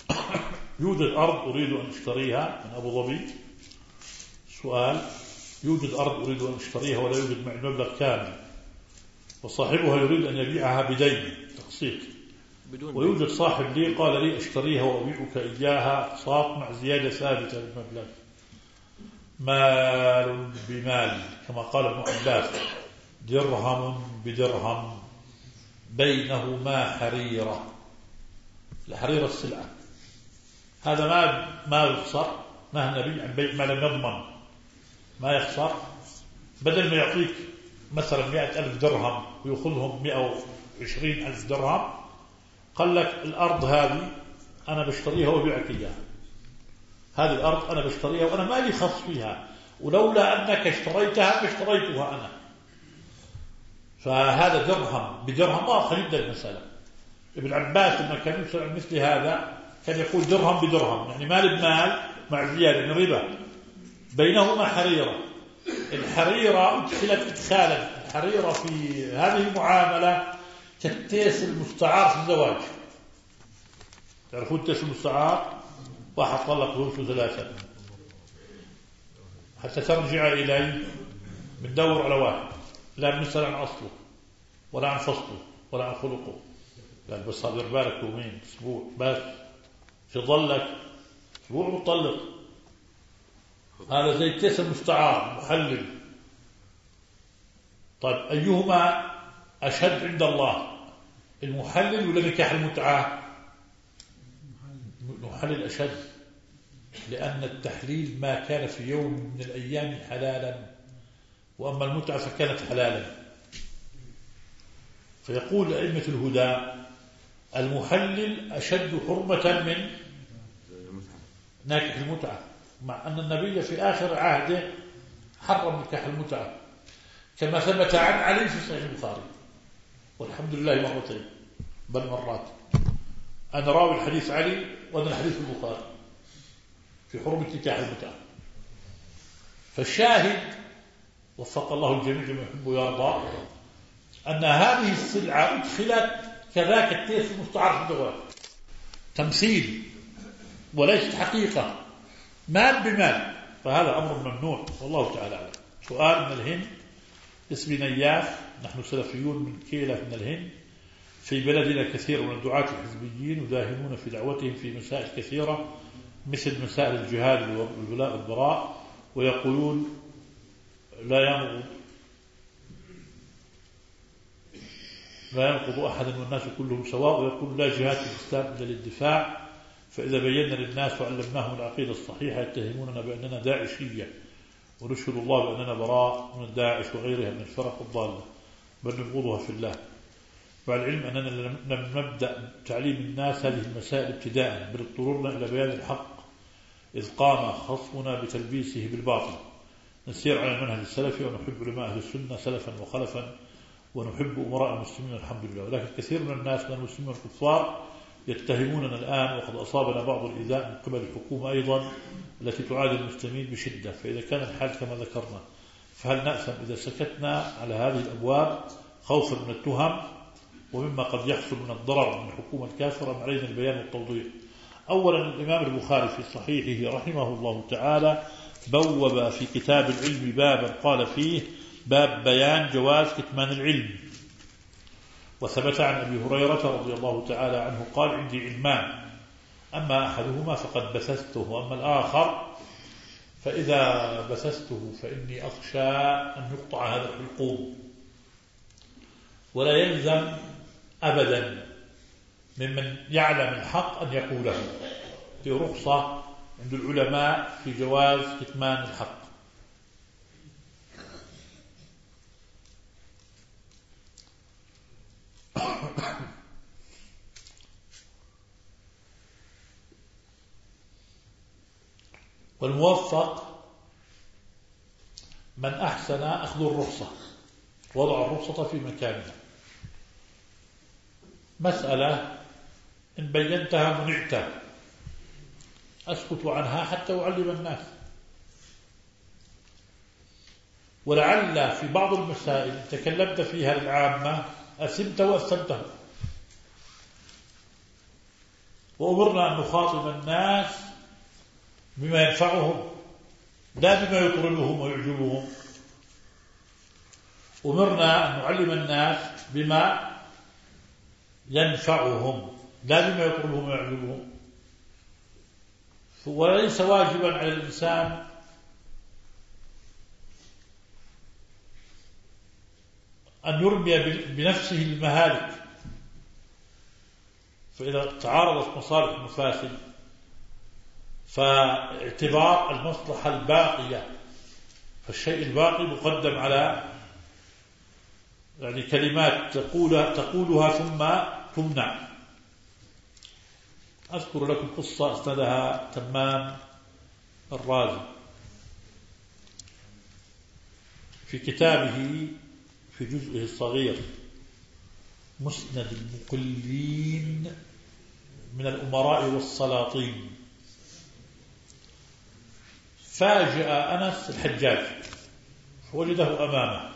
A: يوجد أرض أريد أن أشتريها من أبو ظبي. سؤال: يوجد أرض أريد أن أشتريها ولا يوجد معي المبلغ كامل، وصاحبها يريد أن يبيعها بدين تقسيط، ويوجد صاحب لي قال لي أشتريها وأبيعك إياها أقساط مع زيادة ثابتة للمبلغ. مال بمال كما قال ابن عباس: درهم بدرهم بينهما حريرة. الحريرة السلعة، هذا ما يخسر. نهى النبي عن بيع ما لم يضمن، ما يخسر. بدل ما يعطيك مثلا 100,000 درهم ويأخذهم 120,000 درهم، قال لك الأرض هذه أنا بشتريها وبيعك إياها. هذه الأرض أنا بشتريها وأنا ما لي خص فيها، ولولا أنك اشتريتها اشتريتها أنا. فهذا درهم بدرهم. واضح جدا المسألة. ابن عباس لما كان يسأل عن مثل هذا كان يقول درهم بدرهم، يعني مال بمال مع زيادة، يعني ربا. بينهما حريرة. الحريرة أدخلت إدخالا. الحريرة في هذه المعاملة كالتيس المستعار في الزواج. تعرفون التيس المستعار؟ واحد طلق زوجته 3 حتى ترجع إليه، بندور على واحد لا بنسأل عن أصله ولا عن فصله ولا عن خلقه. قال بس هذا بالك يومين أسبوع بس تظلك أسبوع مطلق. هذا زي التيس المستعار محلل. طيب أيهما أشد عند الله، المحلل ولا نكاح المتعة؟ المحلل أشد، لأن التحليل ما كان في يوم من الأيام حلالا، وأما المتعة فكانت حلالا. فيقول أئمة الهدى: المحلل أشد حرمة من ناكح المتعة، مع أن النبي في آخر عهده حرم نكاح المتعة، كما ثبت عن علي في صحيح البخاري، والحمد لله مرتين بل مرات. أنا راوي الحديث علي وأنا الحديث البخاري في حرمة نكاح المتعة. فالشاهد وفق الله الجميع لما يحب ويرضى أن هذه السلعة أدخلت كذاك التيس المستعار في الزواج، تمثيل وليست حقيقة، مال بمال. فهذا أمر ممنوع والله تعالى أعلم. سؤال من الهند، اسمي نياف، نحن سلفيون من كيلة من الهند. في بلدنا كثير من الدعاة الحزبيين يداهمون في دعوتهم في مسائل كثيرة مثل مسائل الجهاد والولاء والبراء، ويقولون لا ينقض أحدا والناس كلهم سواء، ويقول لا جهاد في الإسلام إلا للدفاع. فإذا بينا للناس وعلمناهم العقيدة الصحيحة يتهموننا بأننا داعشية، ونشهد الله بأننا براء من داعش وغيرها من الفرق الضالة، بل نبغضها في الله. مع العلم أننا لم نبدأ تعليم الناس هذه المسائل ابتداء، بل اضطررنا إلى بيان الحق إذ قام خصمنا بتلبيسه بالباطل. نسير على المنهج السلفي ونحب علماء أهل السنة سلفا وخلفا، ونحب أمراء المسلمين الحمد لله. ولكن كثير من الناس من المسلمين والكفار يتهموننا الآن، وقد أصابنا بعض الإيذاء من قبل الحكومة أيضا التي تعادي المسلمين بشدة. فإذا كان الحال كما ذكرنا، فهل نأثم إذا سكتنا على هذه الأبواب خوفا من التهم ومما قد يحصل من الضرر من الحكومة الكافرة؟ علينا البيان والتوضيح. أولا، الإمام البخاري في صحيحه رحمه الله تعالى بوب في كتاب العلم بابا قال فيه: باب بيان جواز كتمان العلم. وثبت عن أبي هريرة رضي الله تعالى عنه قال: عندي علمان، أما أحدهما فقد بثثته، وأما الآخر فإذا بثثته فإني أخشى أن يقطع هذا الحلقوم. ولا يلزم أبدا ممن يعلم الحق أن يقوله، في رخصة عند العلماء في جواز كتمان الحق. والموفق من أحسن أخذ الرخصة، وضع الرخصة في مكانها. مسألة إن بينتها منعتها، أسكت عنها حتى أعلم الناس. ولعل في بعض المسائل تكلمت فيها العامة أثمت وأثمته. وأمرنا أن نخاطب الناس بما ينفعهم لا بما يطربهم ويعجبهم. أمرنا أن نعلم الناس بما ينفعهم لا بما يطربهم ويعجبهم. وليس واجبا على الإنسان أن يرمي بنفسه المهالك، فإذا تعارضت مصالح ومفاسد فاعتبار المصلحة الباقية، فالشيء الباقي مقدم على يعني كلمات تقولها ثم تمنع. أذكر لكم قصة أسندها تمام الرازي في كتابه في جزئه الصغير مسند المقلين من الأمراء والسلاطين. فاجأ أنس الحجاج فوجده أمامه،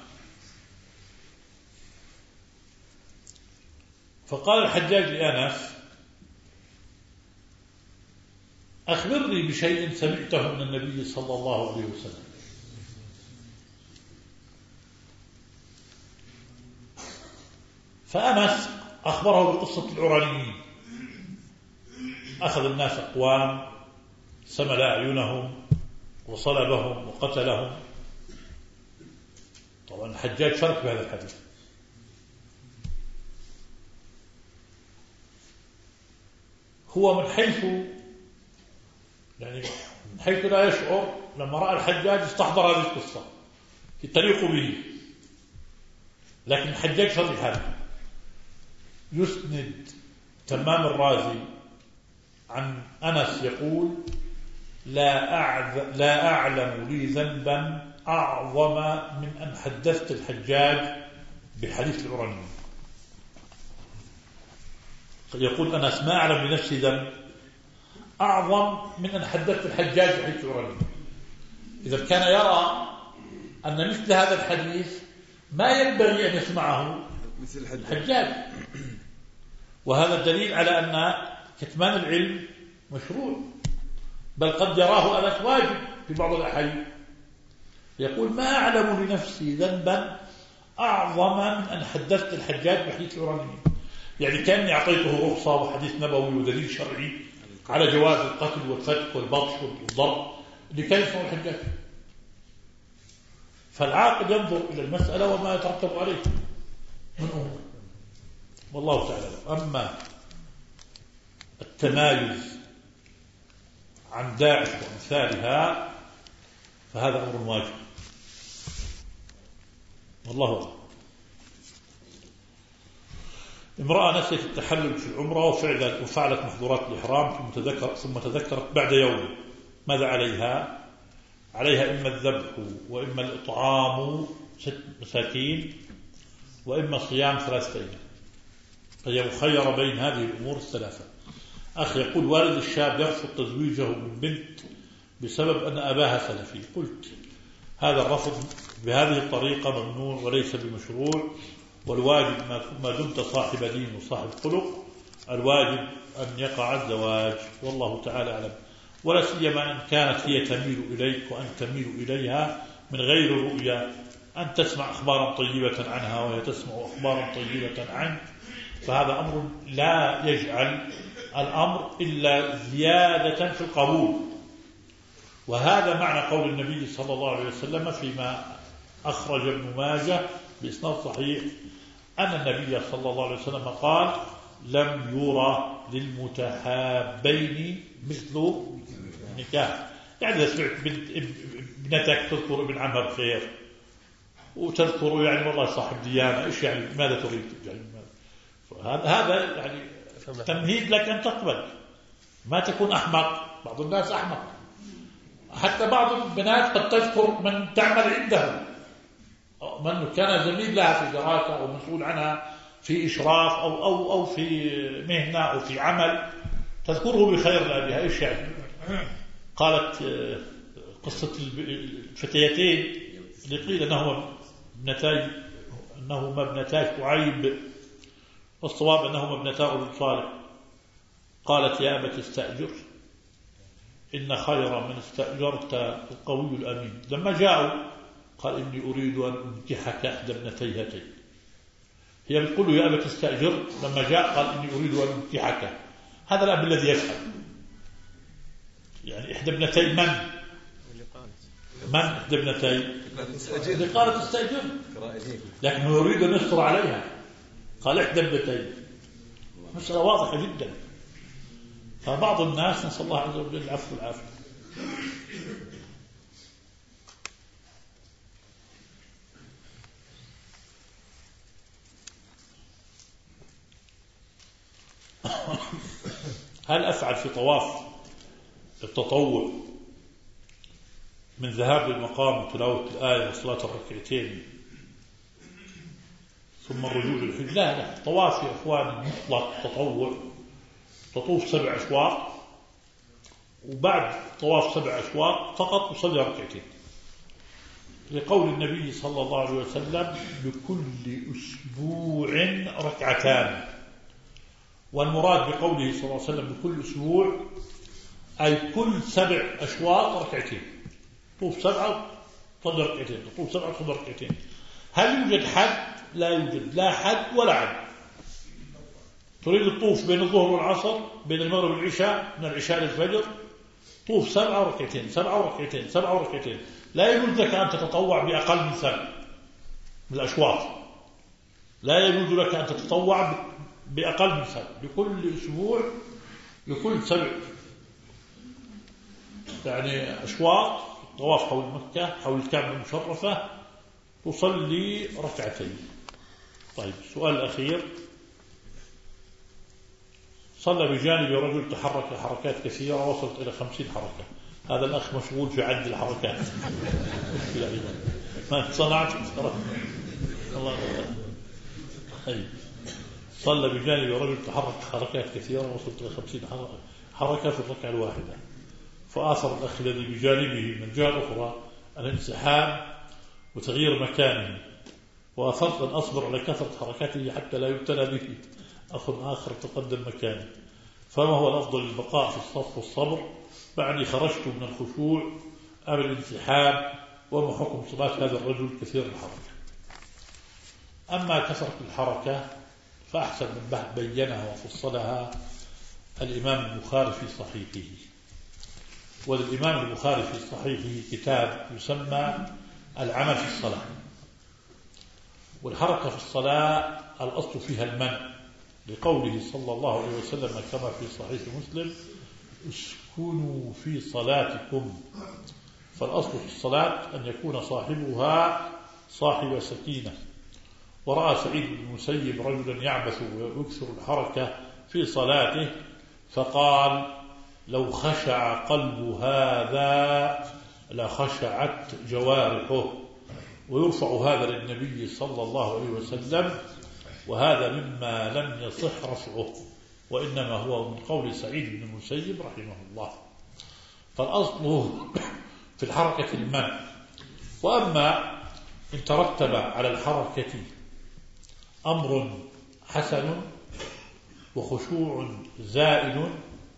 A: فقال الحجاج لأنس: أخبرني بشيء سمعته من النبي صلى الله عليه وسلم. فأنس أخبره بقصة العرانيين، أخذ الناس أقوام سمل أعينهم وصلبهم وقتلهم. طبعا الحجاج شرك بهذا الحديث، هو من حيث لا يشعر لما رأى الحجاج استحضر هذه القصة تليق به، لكن الحجاج شرح هذا. يسند تمام الرازي عن أنس يقول: لا أعلم لي ذنبا أعظم من أن حدثت الحجاج بحديث العراني. يقول أنس: ما أعلم لنفسي ذنب أعظم من أن حدثت الحجاج بحديث العراني. إذا كان يرى أن مثل هذا الحديث ما ينبغي أن يسمعه مثل الحجاج، وهذا الدليل على أن كتمان العلم مشروع، بل قد يراه أنس واجب في بعض الأحيان. يقول: ما أعلم لنفسي ذنبا أعظم من أن حدثت الحجاج بحديث العراني. يعني كأني أعطيته رخصة وحديث نبوي ودليل شرعي على جواز القتل والفتك والبطش والضرب اللي كان يسمع الحجاج. فالعاقل ينظر إلى المسألة وما يترتب عليه من أمور، والله تعالى. أما التمايز عن داعش وأمثالها فهذا أمر واجب، والله أعلم. امرأة نسيت التحلل في العمرة وفعلت محظورات الإحرام ثم تذكرت بعد يوم، ماذا عليها؟ عليها إما الذبح وإما الإطعام 6 مساكين وإما صيام 3 أيام. فهي مخيرة بين هذه الأمور الثلاثة. أخ يقول: والد الشاب يرفض تزويجه من بنت بسبب أن أباها سلفي. قلت: هذا الرفض بهذه الطريقة ممنوع وليس بمشروع، والواجب ما دمت صاحب دين وصاحب خلق الواجب أن يقع الزواج، والله تعالى أعلم. ولا سيما أن كانت هي تميل إليك وأن تميل إليها من غير رؤية، أن تسمع أخبارا طيبة عنها وهي تسمع أخبارا طيبة عنك، فهذا أمر لا يجعل الأمر إلا زيادة في القبول. وهذا معنى قول النبي صلى الله عليه وسلم فيما أخرج ابن ماجه بإسناد صحيح أن النبي صلى الله عليه وسلم قال: لم يرى للمتحابين مثل النكاح. يعني إذا سمعت ابنتك تذكر ابن عمها بخير وتذكر يعني والله صاحب ديانة، إيش يعني ماذا تريد؟ يعني هذا يعني تمهيد لك أن تقبل، ما تكون أحمق. بعض الناس أحمق، حتى بعض البنات قد تذكر من تعمل عنده، من كان زميل لها في دراسة أو مسؤول عنها في إشراف أو في مهنة أو في عمل، تذكره بخير لأبيها. إيش يعني؟ قالت قصة الفتيتين اللي قيل أنهما ابنتاي شعيب، والصواب أنهما ابنتا رجل صالح. قالت يا أبت استأجر إن خير من استأجرت القوي الأمين. لما جاءوا قال إني أريد أن أنكحك إحدى ابنتي هاتين. هي بتقول له يا أبت استأجر، لما جاء قال إني أريد أن أنكحك. هذا الأب الذي يفهم. يعني إحدى ابنتي من إحدى ابنتي اللي قالت استأجر، لكن هو يريد أن يستر عليها، قال إحدى ابنتي. مسألة واضحة جدا. فبعض الناس نسأل الله عز وجل العفو والعافية. هل أفعل في طواف التطوع من ذهاب للمقام وتلاوة الآية وصلاة الركعتين ثم الرجوع للحج؟ لا، طواف يا إخواني مطلق تطوع، تطوف 7 أشواط، وبعد طواف 7 أشواط فقط تصلي ركعتين، لقول النبي صلى الله عليه وسلم لكل أسبوع ركعتان. والمراد بقوله صلى الله عليه وسلم لكل أسبوع أي كل 7 أشواط ركعتين. طوف 7 صلي ركعتين، طوف 7 صلي ركعتين. هل يوجد حد؟ لا يوجد لا حد ولا عد. تريد الطوف بين الظهر والعصر، بين المغرب والعشاء، من العشاء للفجر، طوف 7 ركعتين 7 ركعتين 7 ركعتين. لا يجوز لك أن تتطوع بأقل من 7 من الأشواط. لا يجوز لك أن تتطوع بأقل من 7. لكل أسبوع لكل 7 يعني أشواط طواف حول مكة حول الكعبة المشرفة تصلي ركعتين. طيب السؤال الأخير، صلى بجانب رجل تحرك حركات كثيرة وصلت إلى 50 حركة. هذا الأخ مشغول في عد الحركات. ما صنعت الله. طيب صلى بجانب رجل تحرك حركات كثيرة وصلت إلى 50 حركة في الركعة الواحدة، فآثر الأخ الذي بجانبه من جهة أخرى الانسحاب وتغيير مكانه، وأثرت أن أصبر على كثرة حركاته حتى لا يبتلى به أخ آخر تقدم مكانه. فما هو الأفضل، البقاء في الصف والصبر بعد خرجت من الخشوع أم الانسحاب؟ وما حكم صلاة هذا الرجل كثير الحركة؟ أما كثرة الحركة فأحسن من بينها وفصلها الإمام البخاري في صحيحه. وللإمام البخاري في صحيحه كتاب يسمى العمل في الصلاة. والحركة في الصلاة الأصل فيها المنع، لقوله صلى الله عليه وسلم كما في صحيح مسلم اسكنوا في صلاتكم. فالأصل في الصلاة أن يكون صاحبها صاحب سكينة. ورأى سعيد بن المسيب رجلا يعبث ويكثر الحركة في صلاته فقال لو خشع قلب هذا لخشعت جوارحه. ويرفع هذا للنبي صلى الله عليه وسلم، وهذا مما لم يصح رفعه، وإنما هو من قول سعيد بن المسيب رحمه الله. فالأصل في الحركة المنع. وأما إن ترتب على الحركة أمر حسن وخشوع زائد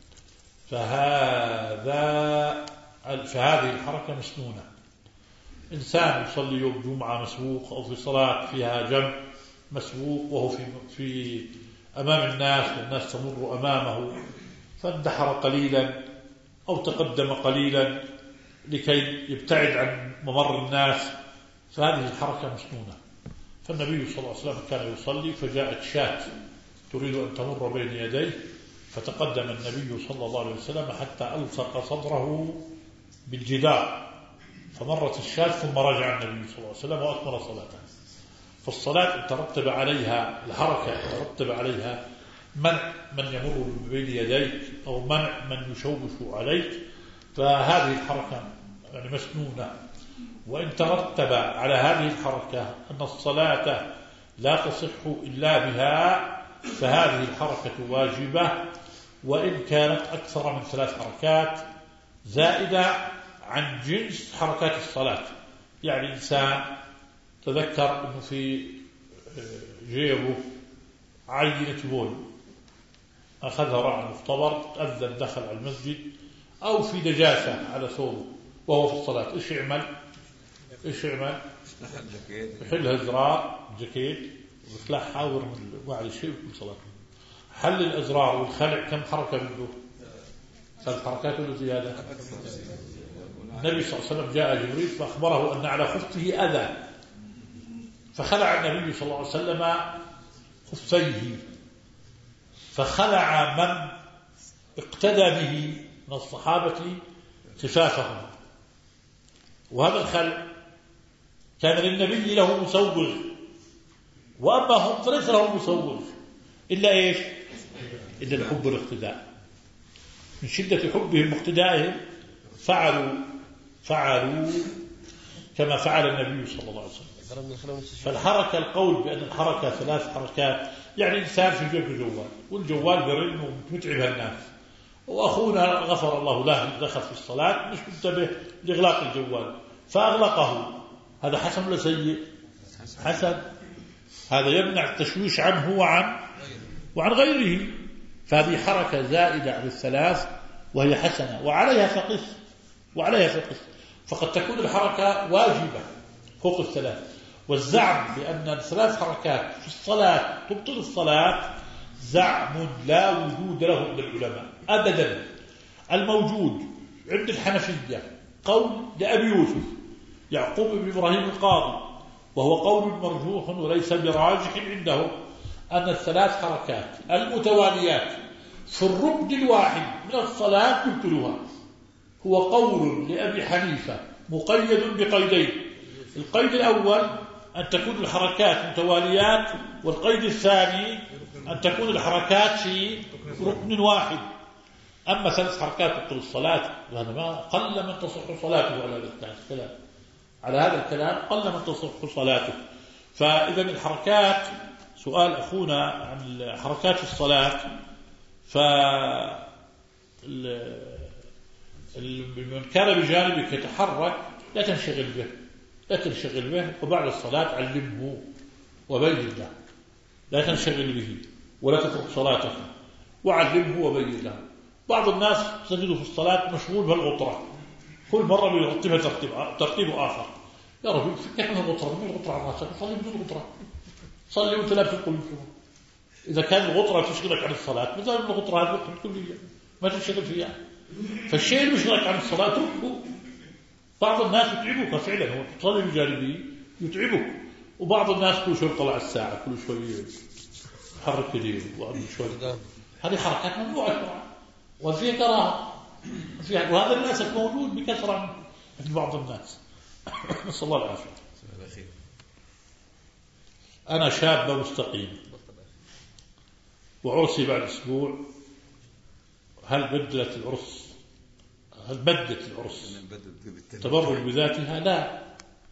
A: فهذه الحركة مسنونة. إنسان يصلي يوم جمعة مسبوق أو في صلاة فيها جمع مسبوق وهو في أمام الناس والناس تمر أمامه، فاندحر قليلا أو تقدم قليلا لكي يبتعد عن ممر الناس، فهذه الحركة مسنونة. فالنبي صلى الله عليه وسلم كان يصلي فجاءت شاة تريد أن تمر بين يديه، فتقدم النبي صلى الله عليه وسلم حتى ألصق صدره بالجدار، فمرت الشاة ثم رجع النبي صلى الله عليه وسلم وأكمل صلاته. فالصلاة ترتب عليها الحركة، ترتب عليها منع من يمر بين يديك أو منع من يشوش عليك، فهذه الحركة يعني مسنونة. وإن ترتب على هذه الحركة أن الصلاة لا تصح إلا بها فهذه الحركة واجبة، وإن كانت أكثر من 3 حركات زائدة عن جنس حركات الصلاة. يعني إنسان تذكر أنه في جيبه عينة بول أخذها راح المختبر، أذن دخل على المسجد، أو في دجاسة على ثوبه وهو في الصلاة، إيش يعمل؟ يحلها زرار جاكيت ويخلعها ويرمي وعلى شيء في صلاته. حل الأزرار والخلع كم حركة بده؟ 3 حركات ولا زيادة؟ النبي صلى الله عليه وسلم جاء جبريل فأخبره أن على خفه أذى، فخلع النبي صلى الله عليه وسلم خفيه، فخلع من اقتدى به من الصحابة خفافهم. وهذا الخلع كان للنبي له مسوغ، وأما هم فليس لهم مسوغ إلا إيش؟ إلا الحب والاقتداء. من شدة حبهم واقتدائهم فعلوا كما فعل النبي صلى الله عليه وسلم. فالحركة، القول بأن الحركة 3 حركات، يعني إنسان في جيبه جوال والجوال برن ومتعب الناس، وأخونا غفر الله له دخل في الصلاة مش منتبه لإغلاق الجوال فأغلقه، هذا حسن ولا سيء؟ حسن. هذا يمنع التشويش عنه وعن غيره. فهذه حركة زائدة على 3 وهي حسنة، وعليها فقس. فقد تكون الحركة واجبة فوق 3. والزعم بأن 3 حركات في الصلاة تبطل الصلاة زعم لا وجود له عند العلماء أبدا. الموجود عند الحنفية قول لأبي يوسف يعقوب بن إبراهيم القاضي، وهو قول مرجوح وليس براجح عندهم، أن 3 حركات المتواليات في الركن الواحد من الصلاة تبطلها. هو قول لأبي حنيفة مقيد بقيدين: القيد الأول أن تكون الحركات متواليات، والقيد الثاني أن تكون الحركات في ركن واحد. أما 3 حركات تبطل الصلاة، وهذا ما قل من تصح صلاته على هذا الكلام قل من تصح صلاته. فإذا الحركات، سؤال أخونا عن حركات الصلاة، من كان بجانبك يتحرك لا تنشغل به، وبعد الصلاة علمه وبين له، لا تنشغل به ولا تترك صلاتك، وعلمه وبين له. بعض الناس تجده في الصلاة مشغول بالغطرة، كل مرة بيرتبها ترتيب آخر. يا رجل فكك من الغطرة، من الغطرة على راسك، صلي بدون غطرة، صلي وانت لا بتقول شنو. إذا كان الغطرة تشغلك عن الصلاة، مثلا الغطرة هذه الكلية ما تشغل فيها، فالشيء اللي يشغلك عن الصلاة تركه. بعض الناس يتعبك فعلا، هو تصلي بجانبه يتعبك، وبعض الناس كل شوي يطلع الساعة، كل شوي يحرك يديه وعمل شوي. هذه حركات ممنوعة وفيها كراهة، وهذا للأسف موجود بكثرة عند بعض الناس. نسأل الله العافية. أنا شاب مستقيم وعرسي بعد أسبوع، هل بدت العرس تبرج بذاتها؟ لا.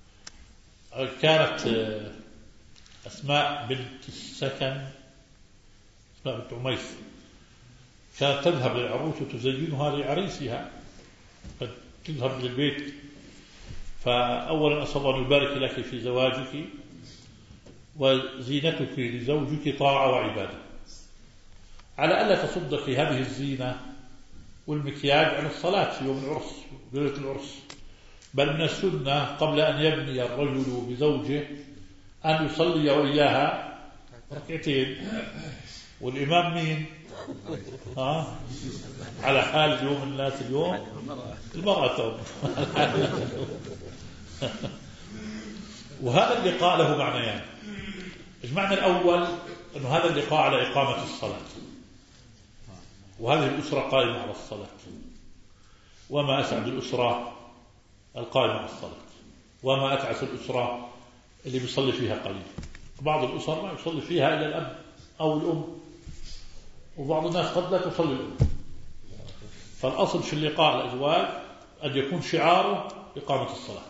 A: كانت أسماء بنت السكن، أسماء بنت عميس، كانت تذهب للعروس وتزينها لعريسها، تذهب للبيت. فأولا أسأل الله أن يبارك لك في زواجك، وزينتك لزوجك طاعة وعبادة، على ألا تصدق هذه الزينة والمكياج عن الصلاة في يوم العرس ليلة العرس، بل من السنة قبل أن يبني الرجل بزوجه أن يصلي وإياها 2 ركعتين. والإمام مين؟ على حال اليوم الناس اليوم المرأة. وهذا اللقاء له معنيان. المعنى الأول أن هذا اللقاء على إقامة الصلاة، وهذه الأسرة قائمة على الصلاة، وما أسعد الأسرة القائمة على الصلاة، وما أتعس الأسرة اللي بيصلي فيها قليل. بعض الأسر ما يصلي فيها إلا الأب أو الأم، وبعض الناس قد لا تصلي الأم. فالأصل في اللقاء الأزواج أن يكون شعاره إقامة الصلاة،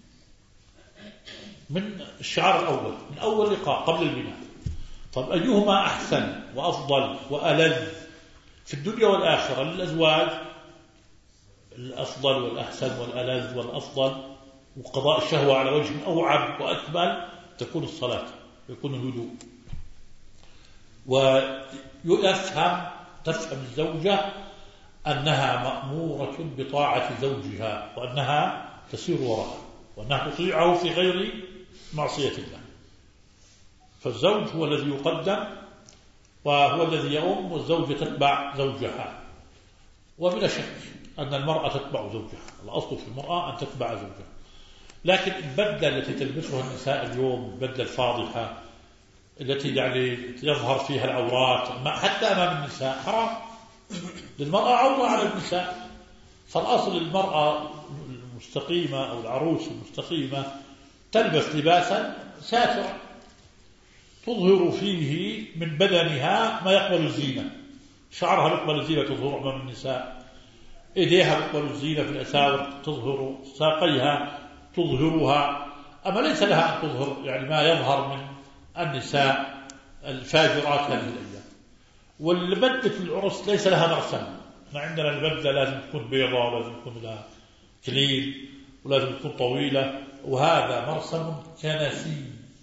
A: من الشعار الأول، من أول لقاء قبل البناء. طب أيهما أحسن وأفضل وألذ في الدنيا والآخرة للأزواج؟ الأفضل والأحسن والألذ والأفضل وقضاء الشهوة على وجه أوعب وأكمل تكون الصلاة، يكون الهدوء. ويفهم تفهم الزوجة أنها مأمورة بطاعة زوجها وأنها تسير وراءه وأنها تطيعه في غير معصية الله. فالزوج هو الذي يقدم وهو الذي يؤم، والزوجة تتبع زوجها. وبلا شك أن المرأة تتبع زوجها، الأصل في المرأة أن تتبع زوجها. لكن البدلة التي تلبسها النساء اليوم، البدلة الفاضحة التي يعني يظهر فيها العورات حتى أمام النساء، حرام. للمرأة عورة على النساء. فالأصل المرأة المستقيمة أو العروس المستقيمة تلبس لباسا ساترا تظهر فيه من بدنها ما يقبل الزينة. شعرها يقبل الزينة تظهر أمام النساء، إيديها يقبل الزينة في الأساور تظهر، ساقيها تظهرها. أما ليس لها أن تظهر يعني ما يظهر من النساء الفاجرات هذه الأيام. والبدلة العرس ليس لها مرسم. احنا عندنا البدلة لازم تكون بيضاء ولازم تكون لها كليل ولازم تكون طويلة، وهذا مرسم كنسي.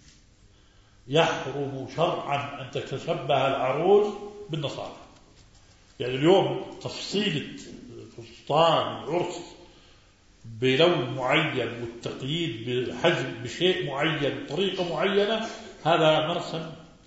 A: يحرم شرعا أن تتشبه العروس بالنصارى. يعني اليوم تفصيلة فستان العرس بلون معين والتقييد بحجم بشيء معين بطريقة معينة، هذا مرسم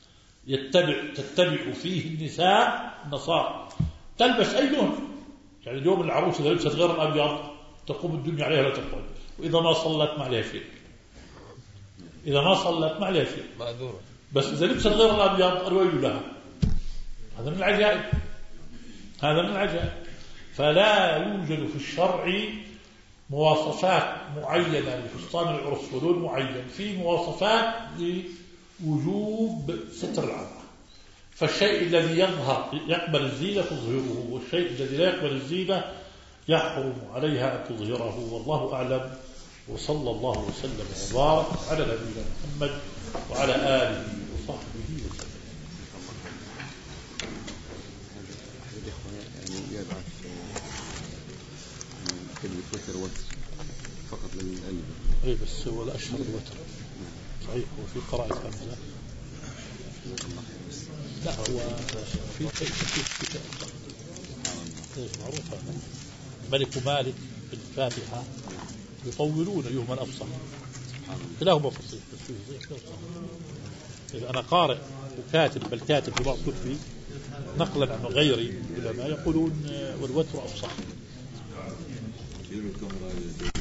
A: تتبع فيه النساء النصارى. تلبس أي لون. يعني اليوم العروس إذا لبست غير الأبيض تقوم الدنيا عليها لا تقوم، وإذا ما صلت ما عليها شيء. إذا ما صلت ما عليها شيء معذورة. بس إذا لبست غير الأبيض الويل لها. هذا من العجائب، هذا من العجائب. فلا يوجد في الشرع مواصفات معينة لفستان العرس ولون معين، في مواصفات لوجوب ستر العورة. فالشيء الذي يظهر يقبل الزينة تظهره، والشيء الذي لا يقبل الزينة يحرم عليها أن تظهره. والله أعلم، وصلى الله وسلم وبارك على نبينا محمد وعلى آله وصحبه وسلم.
B: الوتر وتر فقط للقلب.
A: اي بس هو الاشهر الوتر صحيح. هو في قراءة حمزة، لا هو في شيء معروف. هذا ملك مالك في الفاتحة يطولون أيهما الأفصح، كلاهما فصيح. إذا أنا قارئ وكاتب، بل كاتب في بعض كتبي نقلا عن غيري العلماء يقولون والوتر أفصح.